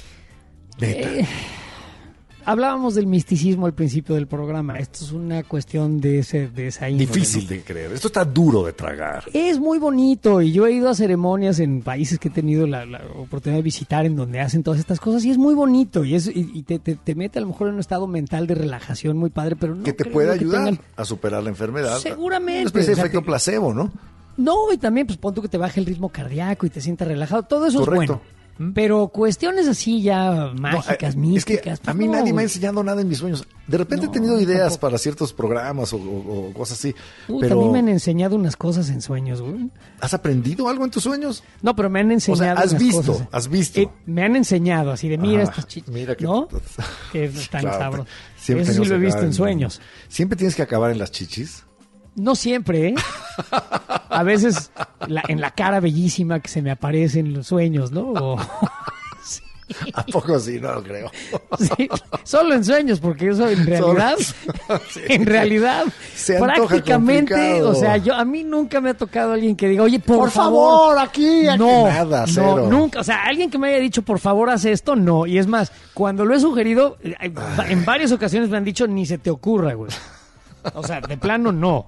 Hablábamos del misticismo al principio del programa. Esto es una cuestión de esa índole. Difícil de creer. Esto está duro de tragar. Es muy bonito y yo he ido a ceremonias en países que he tenido la oportunidad de visitar en donde hacen todas estas cosas y es muy bonito y te mete a lo mejor en un estado mental de relajación muy padre, pero no que te puede ayudar a superar la enfermedad. Seguramente. Una especie de efecto placebo, ¿no? No, y también pues pon tú que te baje el ritmo cardíaco y te sientas relajado. Todo eso Correcto. Es bueno. Pero cuestiones así ya mágicas, místicas. Es que a mí nadie me ha enseñado nada en mis sueños. De repente he tenido ideas para ciertos programas o cosas así. Pero a mí me han enseñado unas cosas en sueños, güey. ¿Has aprendido algo en tus sueños? No, pero me han enseñado has visto. Me han enseñado así de mira estas chicas. Mira que, ¿no? Que están sabrosos. Eso sí lo he visto en sueños. ¿Siempre tienes que acabar en las chichis? No siempre, ¿eh? A veces en la cara bellísima que se me aparece en los sueños, ¿no? Sí. ¿A poco sí? No lo creo. Sí, solo en sueños, porque eso en realidad, sí, en realidad, prácticamente, o sea, a mí nunca me ha tocado alguien que diga, oye, por favor, aquí. No, nada, cero. No, nunca, o sea, alguien que me haya dicho, por favor, haz esto, no. Y es más, cuando lo he sugerido, en varias ocasiones me han dicho, ni se te ocurra, güey. O sea, de plano no.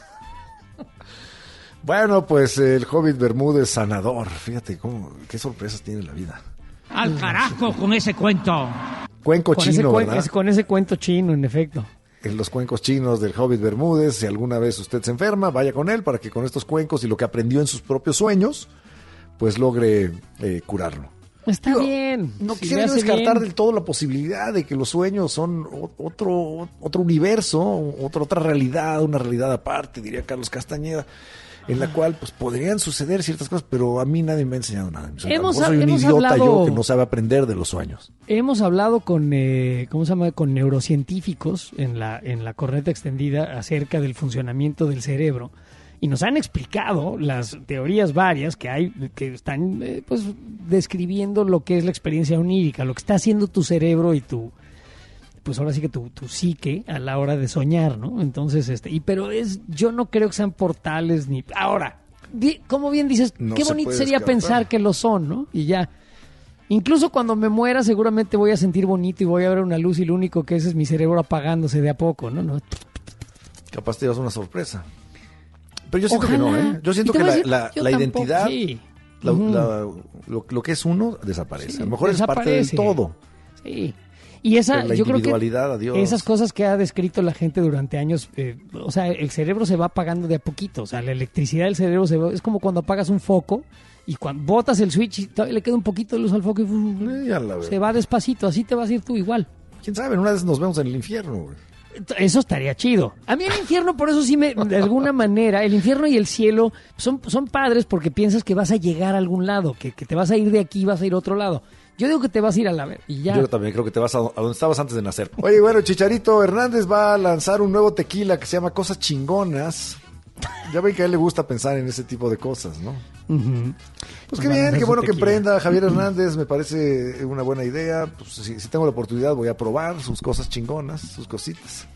Bueno, pues el Hobbit Bermúdez sanador. Fíjate qué sorpresas tiene la vida. Al carajo con ese cuento. Cuenco chino, ¿verdad? Con ese cuento chino, en efecto. En los cuencos chinos del Hobbit Bermúdez, si alguna vez usted se enferma, vaya con él para que con estos cuencos y lo que aprendió en sus propios sueños, pues logre curarlo. Está bien. No quisiera descartar del todo la posibilidad de que los sueños son otro universo, otra realidad, una realidad aparte, diría Carlos Castañeda. en la cual pues podrían suceder ciertas cosas, pero a mí nadie me ha enseñado nada. Soy un hemos idiota hablado- yo que no sabe aprender de los sueños. Hemos hablado con, ¿cómo se llama? Con neurocientíficos en la corneta extendida acerca del funcionamiento del cerebro y nos han explicado las teorías varias que hay que están pues describiendo lo que es la experiencia onírica, lo que está haciendo tu cerebro y pues ahora sí que tu psique a la hora de soñar, ¿no? Entonces, pero yo no creo que sean portales ni... Ahora, como bien dices, No qué se bonito puede sería descartar. pensar que lo son, ¿no? Y ya. Incluso cuando me muera seguramente voy a sentir bonito y voy a ver una luz y lo único que es mi cerebro apagándose de a poco, ¿no? Capaz te llevas una sorpresa. Pero yo siento Ojalá. que no, ¿eh? Yo siento Y te que voy a decir, la yo tampoco, identidad, sí. lo que es uno, desaparece. Sí, a lo mejor es parte del desaparece. todo. Sí. Y esa, Pero la yo creo que individualidad, adiós. esas cosas que ha descrito la gente durante años, o sea, el cerebro se va apagando de a poquito, o sea, la electricidad del cerebro es como cuando apagas un foco y cuando botas el switch y todavía le queda un poquito de luz al foco y Ya la veo. se va despacito, así te vas a ir tú igual. ¿Quién sabe? Una vez nos vemos en el infierno, güey. Eso estaría chido. A mí el infierno, por eso sí de alguna manera, el infierno y el cielo son padres porque piensas que vas a llegar a algún lado, que te vas a ir de aquí y vas a ir a otro lado. Yo digo que te vas a ir a la ver y ya. Yo también creo que te vas a donde estabas antes de nacer. Oye, bueno, Chicharito Hernández va a lanzar un nuevo tequila que se llama Cosas Chingonas. Ya ven que a él le gusta pensar en ese tipo de cosas, ¿no? Pues qué bien, qué bueno que emprenda Javier Hernández, me parece una buena idea. Pues si tengo la oportunidad voy a probar sus cosas chingonas, sus cositas.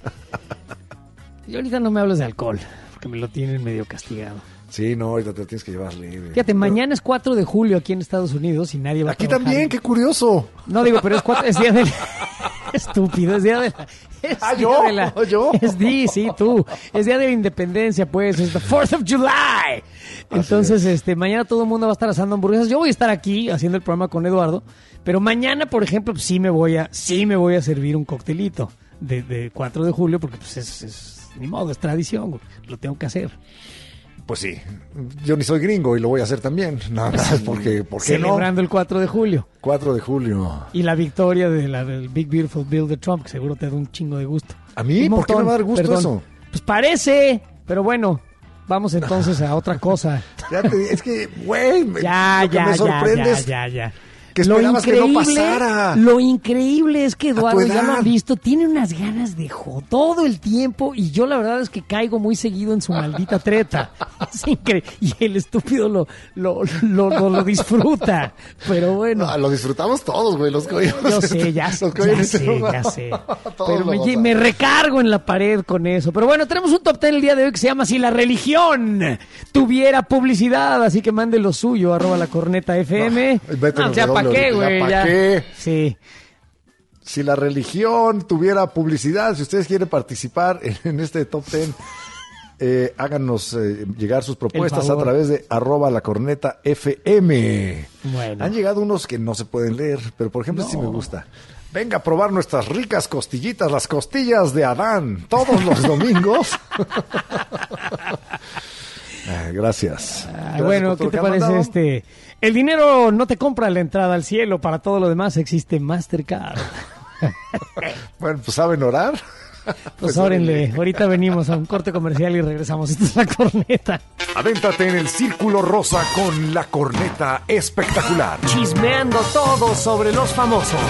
Y ahorita no me hables de alcohol, porque me lo tienen medio castigado. Sí, no, ahorita te lo tienes que llevar leve. Fíjate, mañana es 4 de julio aquí en Estados Unidos y nadie va a Aquí trabajar. también, qué curioso. No digo, pero es día del... Estúpido, es día de la... ¿Yo? Sí, tú. Es día de la independencia, pues. Es the 4th of July. Entonces, mañana todo el mundo va a estar asando hamburguesas. Yo voy a estar aquí haciendo el programa con Eduardo. Pero mañana, por ejemplo, pues, sí me voy a servir un coctelito de 4 de julio porque pues es ni modo, es tradición, güey. Lo tengo que hacer. Pues sí, yo ni soy gringo y lo voy a hacer también. Nada más porque, ¿por qué no? Celebrando el 4 de julio. 4 de julio. Y la victoria del Big Beautiful Bill de Trump, que seguro te da un chingo de gusto. ¿A mí? Un ¿Por qué me va a dar gusto perdón. eso? Pues parece, pero bueno, vamos entonces a otra cosa. Es que, güey, me sorprende es ya. que esperabas que no pasara. Lo increíble es que Eduardo, ya lo edad. han visto, tiene unas ganas de todo el tiempo y yo la verdad es que caigo muy seguido en su maldita treta. Es increíble. Y el estúpido lo disfruta. Pero bueno. No, lo disfrutamos todos, güey. Yo sé, ya sé. Pero me recargo en la pared con eso. Pero bueno, tenemos un top 10 el día de hoy que se llama Si la religión tuviera publicidad. Así que mande lo suyo, @lacornetafm. Vete Ya para qué, güey. ¿Para Ya. qué? Sí. Si la religión tuviera publicidad, si ustedes quieren participar en este top 10, háganos llegar sus propuestas a través de @lacornetafm. Bueno. Han llegado unos que no se pueden leer, pero por ejemplo, sí me gusta. Venga a probar nuestras ricas costillitas, las costillas de Adán, todos los domingos. Gracias. Ay, bueno, ¿qué te parece El dinero no te compra la entrada al cielo, para todo lo demás existe Mastercard. Bueno, pues ¿saben orar? Pues órenle, ahorita venimos a un corte comercial y regresamos. Esta es La Corneta. Adéntrate en el Círculo Rosa con La Corneta Espectacular. Chismeando todo sobre los famosos.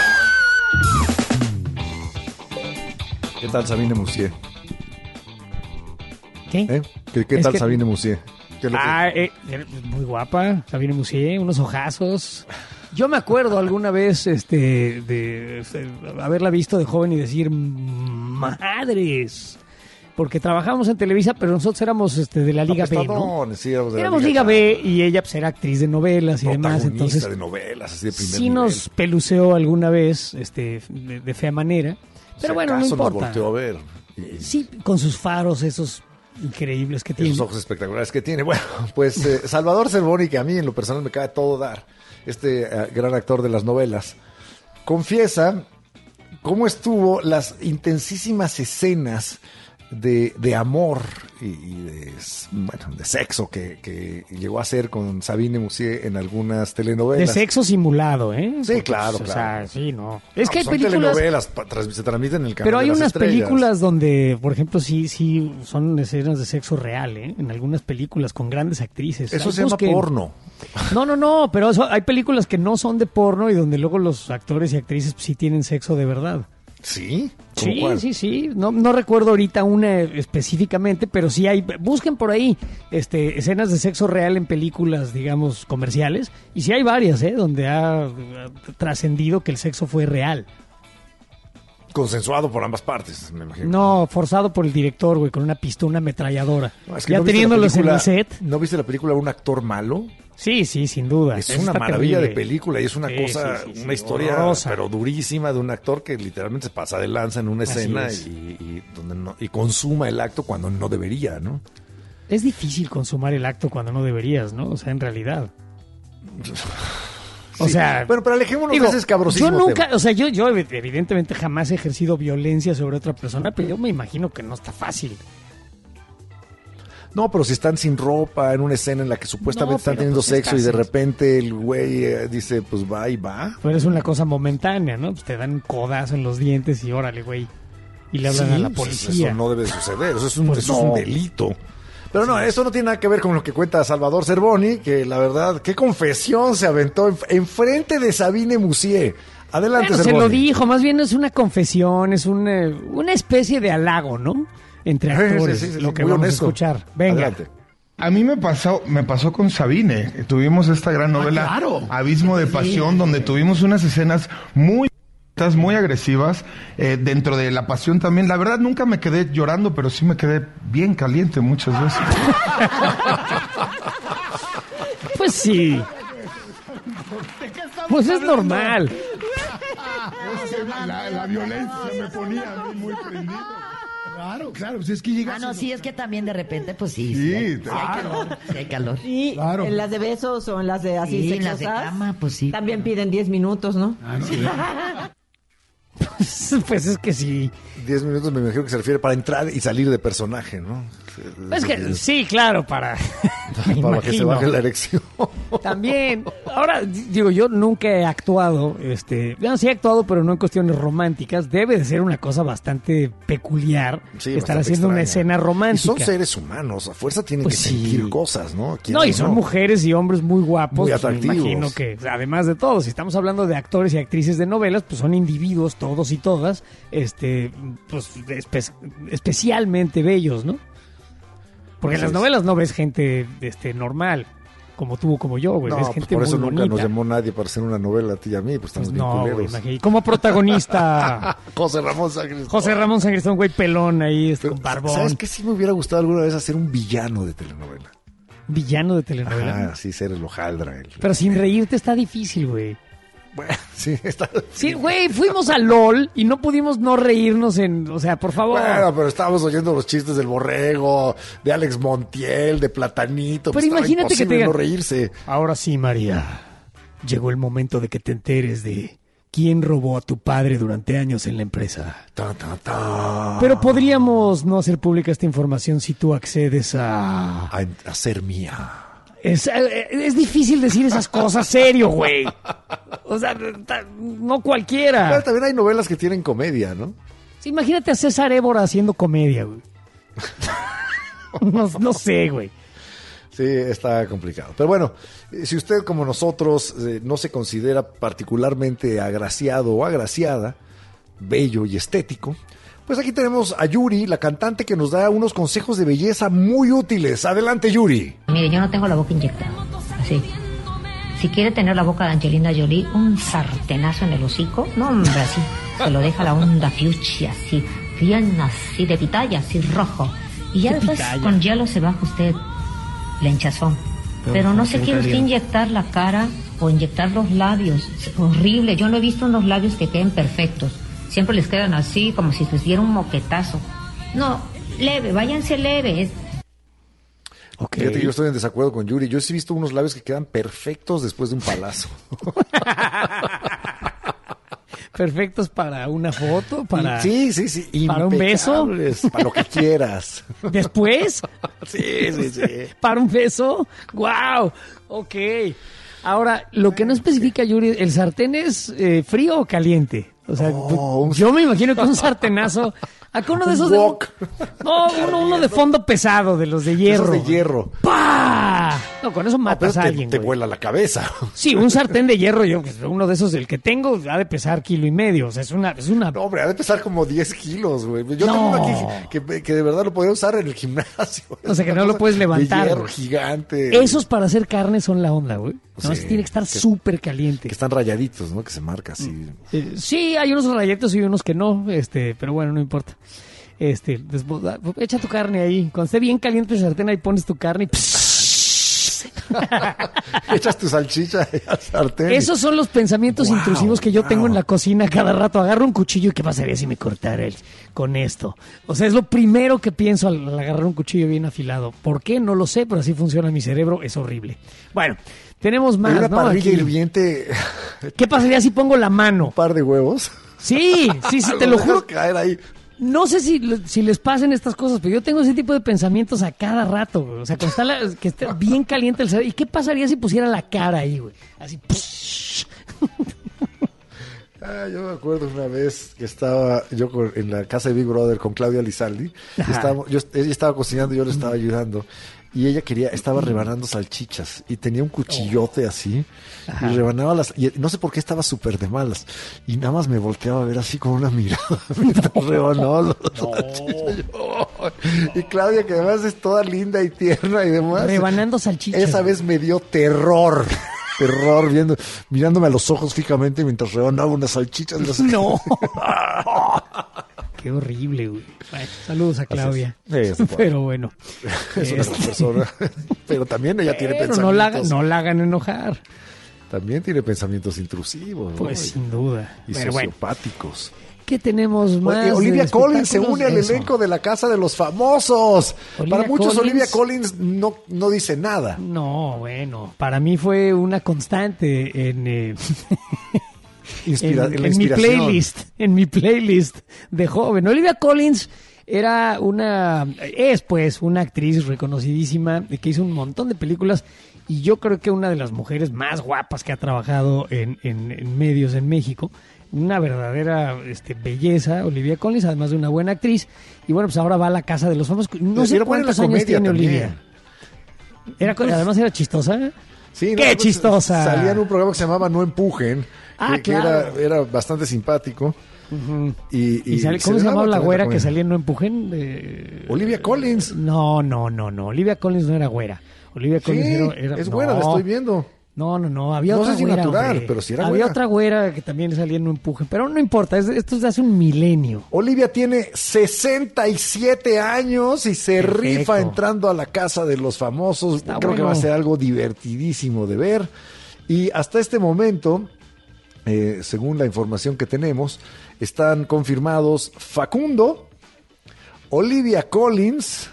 ¿Qué tal Sabine Moussier? ¿Qué? ¿Qué tal Sabine Moussier? Muy guapa, Sabine Moussier, unos ojazos. Yo me acuerdo alguna vez de haberla visto de joven y decir, madres, porque trabajábamos en Televisa, pero nosotros éramos de la Liga B, ¿no? Sí, éramos Liga B y ella pues era actriz de novelas y demás, entonces de novelas, así de primer sí nivel. nos peluceó alguna vez de fea manera, pero bueno, no importa. Nos volteó a ver. Sí, con sus faros esos increíbles que tiene. Esos ojos espectaculares que tiene. Bueno, pues Salvador Cervoni, que a mí en lo personal me cae todo dar, gran actor de las novelas, confiesa cómo estuvo las intensísimas escenas de amor y de sexo que llegó a hacer con Sabine Moussier en algunas telenovelas. De sexo simulado, ¿eh? Sí, porque, claro, pues, claro. O sea, sí, no. Es que hay son películas... telenovelas, se transmiten en el canal. Pero hay de las unas estrellas. películas donde, por ejemplo, sí son escenas de sexo real, ¿eh? En algunas películas con grandes actrices. Eso se llama porno. No, pero hay películas que no son de porno y donde luego los actores y actrices sí tienen sexo de verdad. ¿Sí? ¿Cómo Sí. No recuerdo ahorita una específicamente, pero sí hay. Busquen por ahí escenas de sexo real en películas, digamos, comerciales. Y sí hay varias, donde ha trascendido que el sexo fue real. Consensuado por ambas partes, me imagino. No, forzado por el director, güey, con una pistola, una ametralladora. No, es que ya ¿no viste teniéndolos en el set. ¿No viste la película Un actor malo? Sí, sin duda. Es una maravilla de película y es una cosa, una historia, horrorosa, pero durísima de un actor que literalmente se pasa de lanza en una escena y consuma el acto cuando no debería, ¿no? Es difícil consumar el acto cuando no deberías, ¿no? O sea, en realidad. O sea, bueno, pero alejémonos de ese escabrosísimo yo nunca, tema. o sea, yo evidentemente jamás he ejercido violencia sobre otra persona, pero yo me imagino que no está fácil. No, pero si están sin ropa en una escena en la que supuestamente están teniendo pues sexo y de repente el güey dice, pues va y va. Pero es una cosa momentánea, ¿no? Pues te dan un codazo en los dientes y órale, güey. Y le hablan a la policía. Eso no debe suceder, eso es un delito. Pero no, eso no tiene nada que ver con lo que cuenta Salvador Cervoni, que la verdad, qué confesión se aventó enfrente de Sabine Moussier. Adelante, Cervoni. Se lo dijo, más bien es una confesión, es una especie de halago, ¿no? Entre actores, sí, lo que vamos a escuchar. Venga. Adelante. A mí me pasó con Sabine. Tuvimos esta gran novela, Abismo de Pasión, donde tuvimos unas escenas muy agresivas, dentro de la pasión también. La verdad nunca me quedé llorando, pero sí me quedé bien caliente muchas veces. Pues sí. Pues es normal. La violencia me ponía a mí muy prendido. Claro, pues es que llegas... sí, es que también de repente, pues sí. Sí, hay calor. Y en las de besos o en las de así sexosas, en las de cama, pues sí. También piden 10 minutos, ¿no? Sí. Pues es que sí. 10 minutos me imagino que se refiere para entrar y salir de personaje, ¿no? Es que sí, claro, para que se baje la erección. También, ahora digo, yo nunca he actuado, sí he actuado, pero no en cuestiones románticas. Debe de ser una cosa bastante peculiar estar haciendo una escena romántica. Y son seres humanos, a fuerza tienen que sentir cosas, ¿no? No, y son mujeres y hombres muy guapos. Muy atractivos. Me imagino que, además de todo, si estamos hablando de actores y actrices de novelas, pues son individuos todos y todas, pues especialmente bellos, ¿no? Porque en las novelas no ves gente normal, como tú o como yo, güey. No, ves gente por eso muy nunca bonita. nos llamó nadie para hacer una novela a ti y a mí, pues estamos bien culeros. Güey, como protagonista José Ramón Sangristón. José Ramón Sangristón, güey pelón ahí, con barbón. ¿Sabes qué? Sí me hubiera gustado alguna vez hacer un villano de telenovela. ¿Villano de telenovela? Ah, sí, ser el hojaldra. Pero sin reírte está difícil, güey. Bueno, sí, está... Sí, güey, fuimos a LOL y no pudimos no reírnos o sea, por favor. Bueno, pero estábamos oyendo los chistes del Borrego, de Alex Montiel, de Platanito. Pero imagínate que te digan, no reírse. Ahora sí, María, llegó el momento de que te enteres de quién robó a tu padre durante años en la empresa. Pero podríamos no hacer pública esta información si tú accedes a ser mía. Es difícil decir esas cosas serio, güey. O sea, no cualquiera. Pero también hay novelas que tienen comedia, ¿no? Sí, imagínate a César Évora haciendo comedia, güey. No sé, güey. Sí, está complicado. Pero bueno, si usted como nosotros no se considera particularmente agraciado o agraciada, bello y estético, pues aquí tenemos a Yuri, la cantante, que nos da unos consejos de belleza muy útiles. Adelante, Yuri. Mire, yo no tengo la boca inyectada, así. Si quiere tener la boca de Angelina Jolie, un sartenazo en el hocico, no, hombre, así. Se lo deja la onda fucsia, así, bien así, de pitaya, así rojo. Y ya después con hielo se baja usted la hinchazón. Pero no se quiere usted inyectar la cara o inyectar los labios. Es horrible, yo no he visto unos labios que queden perfectos. Siempre les quedan así, como si les diera un moquetazo. No, leve, váyanse leves. Okay. Fíjate que yo estoy en desacuerdo con Yuri. Yo sí he visto unos labios que quedan perfectos después de un palazo. Perfectos para una foto, para... Sí. Para un beso. Para lo que quieras. ¿Después? Sí. ¿Para un beso? ¡Guau! Ok. Ahora, lo que no especifica Yuri, ¿el sartén es frío o caliente? O sea, yo me imagino que un sartenazo... Acá uno de esos... uno de fondo pesado, de los de hierro. Esos de hierro. ¡Pah! No, con eso matas a alguien, te güey. vuela la cabeza. Sí, un sartén de hierro, uno de esos, el que tengo, ha de pesar 1.5 kilos. O sea, es una... No, hombre, ha de pesar como 10 kilos, güey. Yo tengo uno aquí que de verdad lo podría usar en el gimnasio. O sea, que no lo puedes levantar. De hierro gigante. Esos para hacer carne son la onda, güey. No, tiene que estar súper caliente. Que están rayaditos, ¿no? Que se marca así. Sí, hay unos rayaditos y unos que no, pero bueno, no importa. Echa tu carne ahí. Cuando esté bien caliente el sartén, ahí pones tu carne y... Echas tu salchicha al sartén. Esos son los pensamientos intrusivos que yo tengo en la cocina cada rato. Agarro un cuchillo y ¿qué pasaría si me cortara con esto? O sea, es lo primero que pienso al agarrar un cuchillo bien afilado. ¿Por qué? No lo sé, pero así funciona mi cerebro. Es horrible. Bueno, tenemos más, una ¿no? parrilla Aquí. hirviente. ¿Qué pasaría si pongo la mano? Un par de huevos. Sí, te lo juro. Caer ahí. No sé si les pasen estas cosas, pero yo tengo ese tipo de pensamientos a cada rato, güey. O sea, cuando está que esté bien caliente el cerebro. ¿Y qué pasaría si pusiera la cara ahí, güey? Así. Yo me acuerdo una vez que estaba yo en la casa de Big Brother con Claudia Lizaldi. Ella estaba cocinando y yo le estaba ayudando. Y ella estaba rebanando salchichas y tenía un cuchillote así. Y rebanaba y no sé por qué estaba súper de malas. Y nada más me volteaba a ver así con una mirada mientras rebanaba las salchichas. Y Claudia, que además es toda linda y tierna y demás. Rebanando salchichas. Esa vez me dio terror, mirándome a los ojos fijamente mientras rebanaba unas salchichas. No. Qué horrible, güey. Bueno, saludos a Claudia. Pero bueno. Es una persona. Pero también ella tiene pensamientos. No la hagan enojar. También tiene pensamientos intrusivos. Pues sin duda. Y sociopáticos. Bueno. ¿Qué tenemos más? Olivia Collins se une al elenco de La Casa de los Famosos. Para muchos, Olivia Collins no dice nada. No, bueno. Para mí fue una constante en mi playlist de joven. Olivia Collins es una actriz reconocidísima que hizo un montón de películas y yo creo que una de las mujeres más guapas que ha trabajado en medios en México. Una verdadera belleza, Olivia Collins, además de una buena actriz. Y bueno, pues ahora va a La Casa de los Famosos. No sé cuántos años tiene Olivia. Además era chistosa. Sí, ¡qué chistosa! Salía en un programa que se llamaba No Empujen, claro. que era bastante simpático. Uh-huh. ¿Cómo se llamaba la güera que salía en No Empujen? Olivia Collins. No. Olivia Collins no era güera. Olivia Collins era es güera, la estoy viendo. No. Había otra güera. Natural, pero sí era Había güera. otra güera que también salía en No Empujen. Pero no importa, esto es de hace un milenio. Olivia tiene 67 años y se rifa entrando a La Casa de los Famosos. Creo que va a ser algo divertidísimo de ver. Y hasta este momento, según la información que tenemos, están confirmados Facundo, Olivia Collins,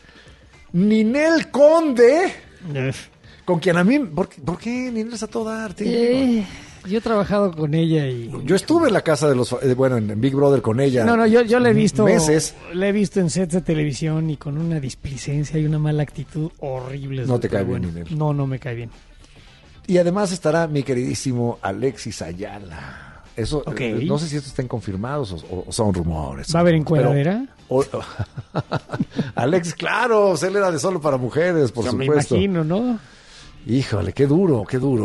Ninel Conde, con quien a mí... ¿Por qué Ninel es a todo arte? Yo he trabajado con ella y... Yo estuve en La Casa de los... en Big Brother con ella. No, yo la he visto... meses. La he visto en sets de televisión y con una displicencia y una mala actitud horrible. No te cae bien, Ninel. No me cae bien. Y además estará mi queridísimo Alexis Ayala. Eso, no sé si estos estén confirmados o son rumores. ¿Va a haber encuadradera? Alexis, claro, él era de Solo para Mujeres, por supuesto. Me imagino, ¿no? Híjole, qué duro.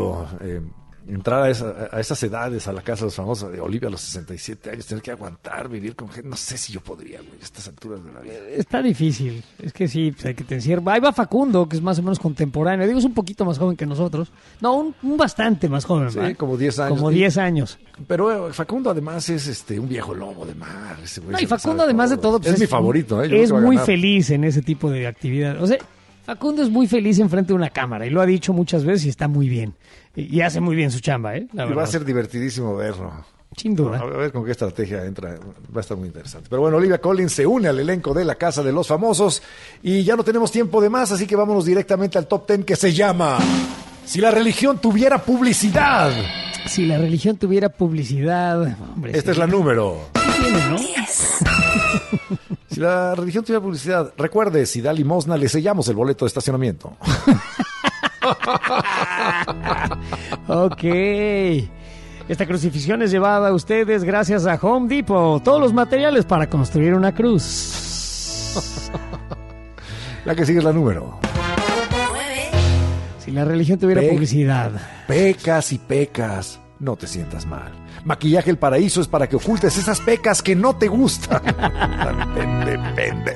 Entrar a esas edades a La Casa de los Famosos, de Olivia a los 67 años, tener que aguantar, vivir con gente. No sé si yo podría, güey, a estas alturas de la vida. Está difícil. Es que sí, pues hay que te encierra. Ahí va Facundo, que es más o menos contemporáneo. Digo, es un poquito más joven que nosotros. No, un bastante más joven. Sí, ¿verdad? como 10 años. Como 10 años. Pero Facundo además es un viejo lobo de mar. Ese güey y Facundo además de todo... Pues es mi favorito. Es muy feliz en ese tipo de actividad. O sea... Facundo es muy feliz enfrente de una cámara y lo ha dicho muchas veces y está muy bien. Y hace muy bien su chamba, ¿eh? Y va a ser divertidísimo verlo. Sin duda. A ver con qué estrategia entra. Va a estar muy interesante. Pero bueno, Olivia Collins se une al elenco de La Casa de los Famosos y ya no tenemos tiempo de más, así que vámonos directamente al top 10 que se llama Si la religión tuviera publicidad. Si la religión tuviera publicidad... Hombre, Esta es la número. ¿Qué tiene, no? Si la religión tuviera publicidad, recuerde, si da limosna, le sellamos el boleto de estacionamiento. Ok. Esta crucifixión es llevada a ustedes gracias a Home Depot. Todos los materiales para construir una cruz. La que sigue es la número. Si la religión tuviera publicidad. Pecas y pecas, no te sientas mal. Maquillaje El Paraíso es para que ocultes esas pecas que no te gustan. Depende.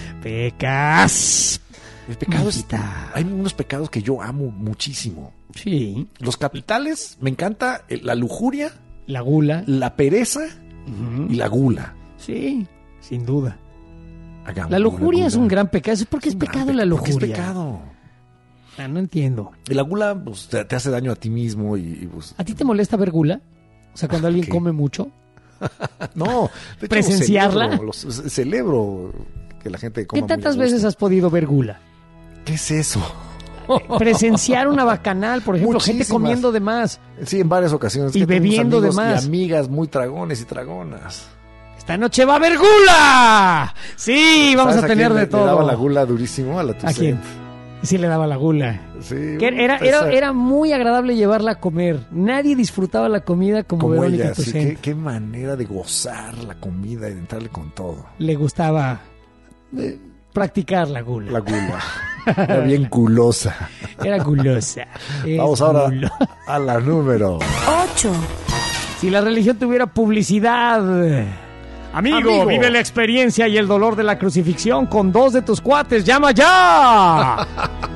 Pecas. El pecado hay unos pecados que yo amo muchísimo. Sí. Los capitales, me encanta la lujuria, la gula, la pereza y la gula. Sí, sin duda. Hagamos la lujuria es un gran pecado. ¿Por qué es pecado la lujuria? ¿Por qué es pecado? No entiendo. Y la gula pues, te hace daño a ti mismo y pues... ¿A ti te molesta ver gula? O sea, cuando alguien come mucho. No. De hecho, ¿presenciarla? Celebro que la gente coma. ¿Qué tantas veces has podido ver gula? ¿Qué es eso? Presenciar una bacanal, por ejemplo, gente comiendo de más. Sí, en varias ocasiones. Y bebiendo de más. Y amigas muy dragones y dragonas. Esta noche va a haber gula. Sí, vamos a tener de todo. ¿Le daba la gula durísimo a la ¿A quién? Sí, le daba la gula. Sí, que era muy agradable llevarla a comer. Nadie disfrutaba la comida como Verónica ella. Toussaint. Sí, qué manera de gozar la comida y de entrarle con todo. Le gustaba practicar la gula. La gula. Era bien gulosa. Era gulosa. Vamos ahora a la número 8. Si la religión tuviera publicidad... Amigo, vive la experiencia y el dolor de la crucifixión con 2 de tus cuates. ¡Llama ya!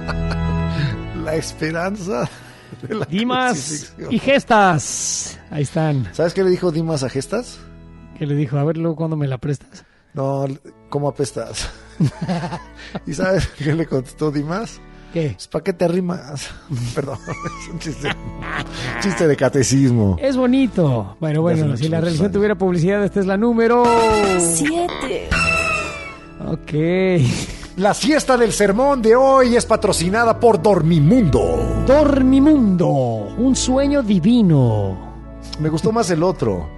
La esperanza de la Dimas y Gestas. Ahí están. ¿Sabes qué le dijo Dimas a Gestas? ¿Qué le dijo? A ver, luego, ¿cuándo me la prestas? No, ¿cómo apestas? ¿Y sabes qué le contestó Dimas? ¿Qué? Pues, ¿para qué te arrimas? Perdón, es un chiste de catecismo. Es bonito. Bueno, si la religión tuviera publicidad, esta es la número 7. Ok. La siesta del sermón de hoy es patrocinada por Dormimundo. Dormimundo, un sueño divino. Me gustó más el otro.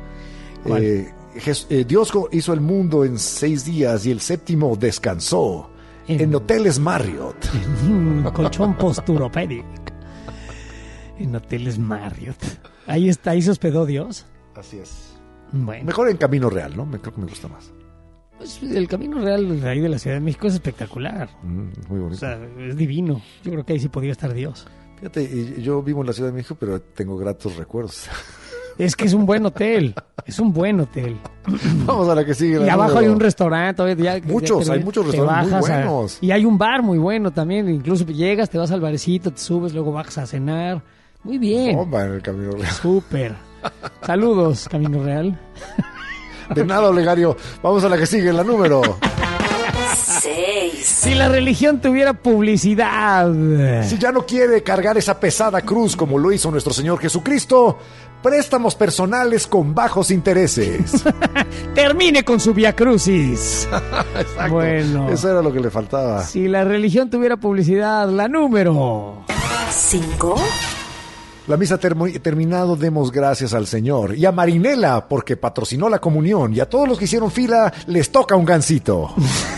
Dios hizo el mundo en 6 días y el séptimo descansó. En hoteles Marriott. Colchón posturopédico. En hoteles Marriott. Ahí se hospedó Dios. Así es. Bueno. Mejor en Camino Real, ¿no? Creo que me gusta más. Pues el Camino Real de ahí de la Ciudad de México es espectacular. Muy bonito. O sea, es divino. Yo creo que ahí sí podría estar Dios. Fíjate, yo vivo en la Ciudad de México, pero tengo gratos recuerdos. Es que es un buen hotel. Es un buen hotel. Vamos a la que sigue. Y abajo hay un restaurante. Hay muchos restaurantes muy buenos. Y hay un bar muy bueno también. Incluso llegas, te vas al barecito, te subes, luego bajas a cenar. Muy bien. Bomba en el Camino Real. Súper. Saludos, Camino Real. De nada, Olegario. Vamos a la que sigue, la número 6. Si la religión tuviera publicidad. Si ya no quiere cargar esa pesada cruz como lo hizo nuestro Señor Jesucristo, préstamos personales con bajos intereses. Termine con su Via Crucis. Exacto. Bueno. Eso era lo que le faltaba. Si la religión tuviera publicidad, la número 5. La misa terminado, demos gracias al Señor. Y a Marinela, porque patrocinó la comunión. Y a todos los que hicieron fila, les toca un gansito.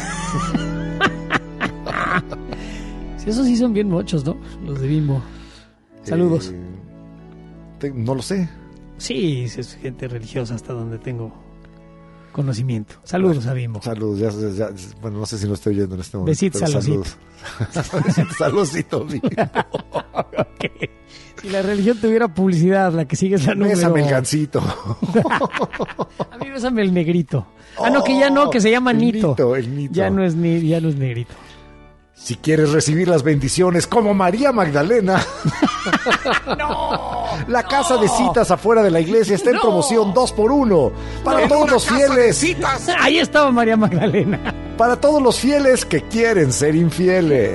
Si esos sí son bien mochos, ¿no? Los de Bimbo. Saludos. No lo sé. Sí, es gente religiosa hasta donde tengo conocimiento. Saludos a Bimbo. Saludos. Ya, bueno, no sé si lo estoy oyendo en este momento. Besitos, saludcito. Saludcito, Bimbo. Okay. Si la religión tuviera publicidad, la que sigue es la número... Bésame el gansito. A mí bésame el negrito. No, que ya no, que se llama Nito. El Nito. Ya no es negrito. Si quieres recibir las bendiciones como María Magdalena, la casa de citas afuera de la iglesia está en promoción 2x1 para todos los fieles. Ahí estaba María Magdalena. Para todos los fieles que quieren ser infieles.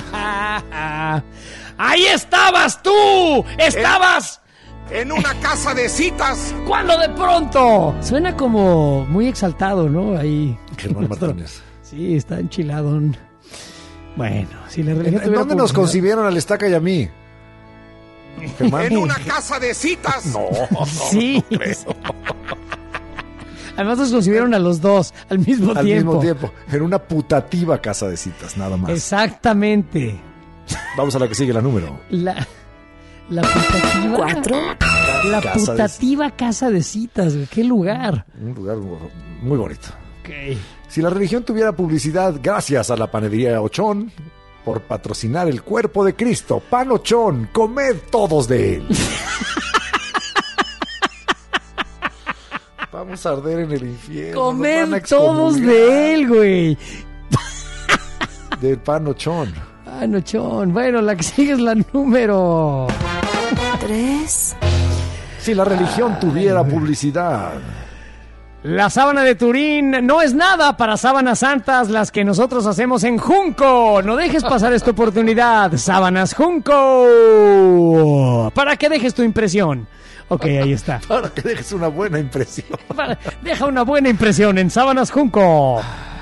¡Ahí estabas tú! ¡Estabas en una casa de citas! ¡Cuando de pronto! Suena como muy exaltado, ¿no? Ahí. Germán Martínez. Sí, está enchiladón. Bueno, si la religión ¿En dónde nos concibieron al Estaca y a mí? Germán. En una casa de citas. No, Sí. no creo. Además los consiguieron a los dos al mismo Al tiempo. mismo tiempo. En una putativa casa de citas, nada más. Exactamente. Vamos a la que sigue, la número. La putativa. 4. La Casa de- putativa casa de citas, güey. ¿Qué lugar? Un lugar muy bonito. Ok. Si la religión tuviera publicidad, gracias a la panadería Ochón por patrocinar el cuerpo de Cristo. Pan Ochón, comed todos de él. Vamos a arder en el infierno. nos van Comer a todos excomulgar de él, güey. Del Pan Ochón. Ah, nochón. Bueno, la que sigue es la número 3. Si la religión tuviera publicidad. La sábana de Turín no es nada para sábanas santas las que nosotros hacemos en Junco. No dejes pasar esta oportunidad. Sábanas Junco. Para que dejes tu impresión. Ok, ahí está. Para que dejes una buena impresión. Deja una buena impresión en Sábanas Junco.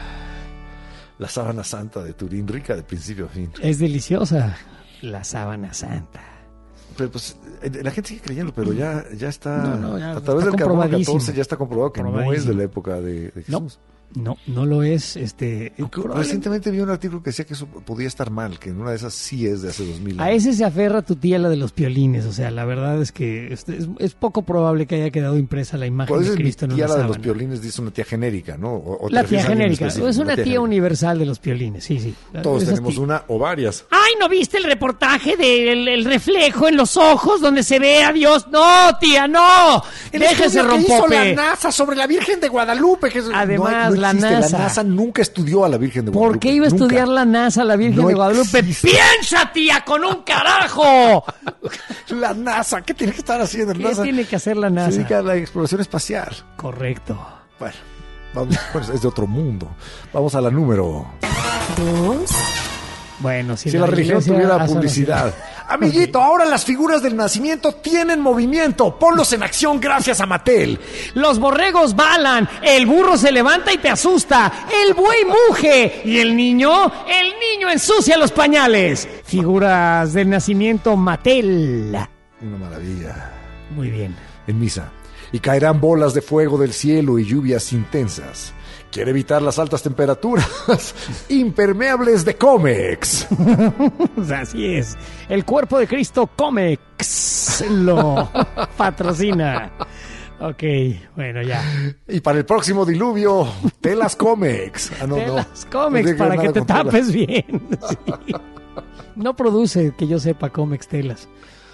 La sábana santa de Turín, rica de principio a fin. Es deliciosa. La sábana santa. Pero pues la gente sigue creyendo, pero ya está, ya a través está del Carbono comprobadísimo. 14 ya está comprobado que no es de la época de Jesús. No lo es. Recientemente vi un artículo que decía que eso podía estar mal, que en una de esas sí es de hace 2000 A años. ese se aferra tu tía, la de los piolines. O sea, la verdad es que es poco probable que haya quedado impresa la imagen Por eso de es mi Cristo en tía, una la de los sábana. piolines, dice una tía genérica, ¿no? O te La refieres tía a alguien genérica. específico, Es una tía genérica. universal de los piolines, sí. Todos Esas tenemos tías. una o varias. Ay, ¿no viste el reportaje del el reflejo en los ojos donde se ve a Dios? No, tía, no. Déjese estudio que hizo rompope. la NASA sobre la Virgen de Guadalupe. Que Además, no la existe. NASA. La NASA nunca estudió a la Virgen de Guadalupe. ¿Por qué iba a Nunca. estudiar la NASA la Virgen No de Guadalupe? existe. ¡Piensa, tía, con un carajo! La NASA, ¿qué tiene que estar haciendo la ¿Qué NASA? tiene que hacer la NASA? Se dedica a la exploración espacial. Correcto. Bueno, vamos, pues es de otro mundo. Vamos a la número 2. Bueno, Si la religión iglesia tuviera hace publicidad. oración. Amiguito, ahora las figuras del nacimiento tienen movimiento. Ponlos en acción gracias a Mattel. Los borregos balan, el burro se levanta y te asusta, el buey muge y el niño ensucia los pañales. Figuras del nacimiento Mattel. Una maravilla. Muy bien. En misa. Y caerán bolas de fuego del cielo y lluvias intensas. Quiere evitar las altas temperaturas. Impermeables de Comex. Así es. El cuerpo de Cristo Comex lo patrocina. Ok, bueno, ya. Y para el próximo diluvio, telas Comex. Telas Comex tiene para ver que nada te con telas. tapes bien. Sí. No produce, que yo sepa, Comex Telas.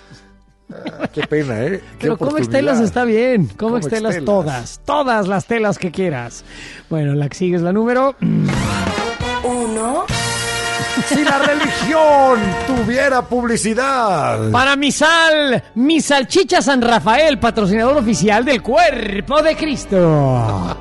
Qué pena, ¿eh? Qué Pero Comex oportunidad. Telas está bien. Comex Comex Telas Telas. todas las telas que quieras. Bueno, la que sigue es la número 1. Si la religión tuviera publicidad. Para mi salchicha San Rafael, patrocinador oficial del cuerpo de Cristo.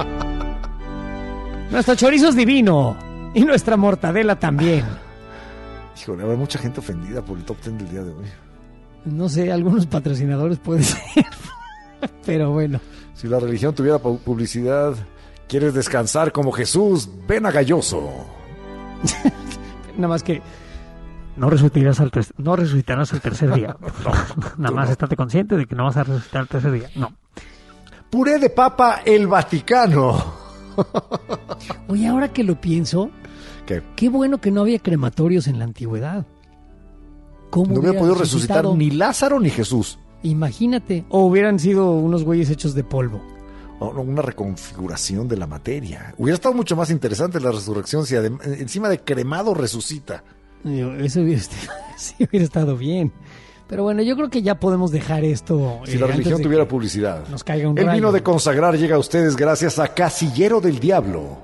Nuestro chorizo es divino y nuestra mortadela también. Híjole, habrá mucha gente ofendida por el top 10 del día de hoy. No sé, algunos patrocinadores puede ser, pero bueno. Si la religión tuviera publicidad, ¿quieres descansar como Jesús? Ven a Galloso. Nada más que no resucitarás al tercer día. Nada más estate consciente de que no vas a resucitar al tercer día. No. Puré de papa el Vaticano. Oye, ahora que lo pienso, qué bueno que no había crematorios en la antigüedad. ¿Cómo No hubiera hubiera podido resucitar resucitado? ni Lázaro ni Jesús. Imagínate. O hubieran sido unos güeyes hechos de polvo. No, una reconfiguración de la materia. Hubiera estado mucho más interesante la resurrección si encima de cremado resucita. Eso sí hubiera estado bien. Pero bueno, yo creo que ya podemos dejar esto. Si la antes religión de tuviera que publicidad. nos caiga un El rayo. vino de consagrar llega a ustedes gracias a Casillero del Diablo.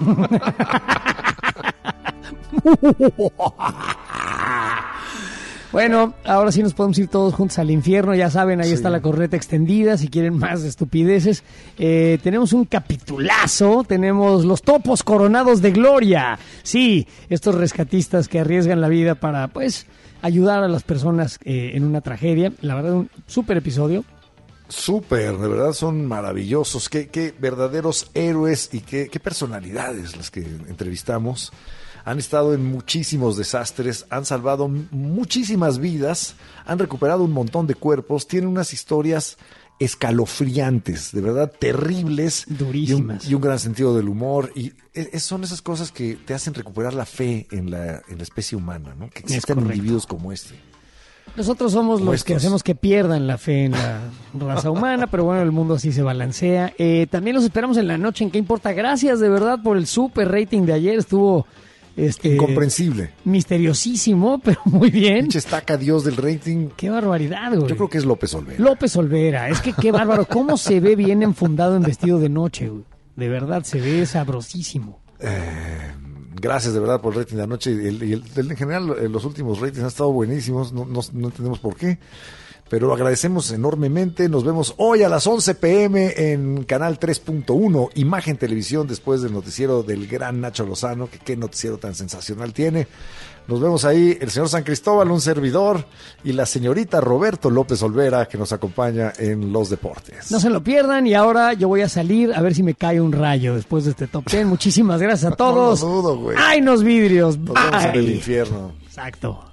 Bueno, ahora sí nos podemos ir todos juntos al infierno. Ya saben, ahí está la corneta extendida. Si quieren más estupideces, tenemos un capitulazo. Tenemos los topos coronados de gloria. Sí, estos rescatistas que arriesgan la vida para, pues, ayudar a las personas en una tragedia. La verdad, un súper episodio. Súper, de verdad son maravillosos. Qué verdaderos héroes y qué personalidades las que entrevistamos. Han estado en muchísimos desastres, han salvado muchísimas vidas, han recuperado un montón de cuerpos, tienen unas historias escalofriantes, de verdad terribles, durísimas, y un gran sentido del humor, y son esas cosas que te hacen recuperar la fe en la especie humana, ¿no? Que existan individuos como este. Nosotros somos los que hacemos que pierdan la fe en la raza humana, pero bueno, el mundo así se balancea. También los esperamos en la noche en ¿Qué importa? Gracias de verdad por el super rating de ayer, estuvo incomprensible, misteriosísimo, pero muy bien. Pinche estaca Dios del rating. Qué barbaridad, güey. Yo creo que es López Olvera. López Olvera, es que qué bárbaro, cómo se ve bien enfundado en vestido de noche, güey. De verdad, se ve sabrosísimo. Gracias de verdad por el rating de anoche y en general los últimos ratings han estado buenísimos, no entendemos por qué, pero lo agradecemos enormemente. Nos vemos hoy a las 11 p.m. en Canal 3.1, Imagen Televisión, después del noticiero del gran Nacho Lozano, que qué noticiero tan sensacional tiene. Nos vemos ahí el señor San Cristóbal, un servidor, y la señorita Roberto López Olvera, que nos acompaña en los deportes. No se lo pierdan, y ahora yo voy a salir a ver si me cae un rayo después de este Top 10. Muchísimas gracias a todos. No lo dudo, güey. ¡Ay, nos vidrios! Nos vemos en el infierno. Exacto.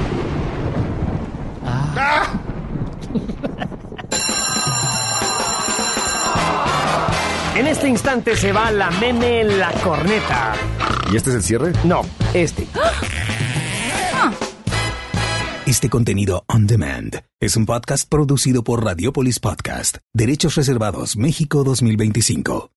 En este instante se va la meme La Corneta. ¿Y este es el cierre? No, este. Este contenido on demand es un podcast producido por Radiopolis Podcast. Derechos reservados México 2025.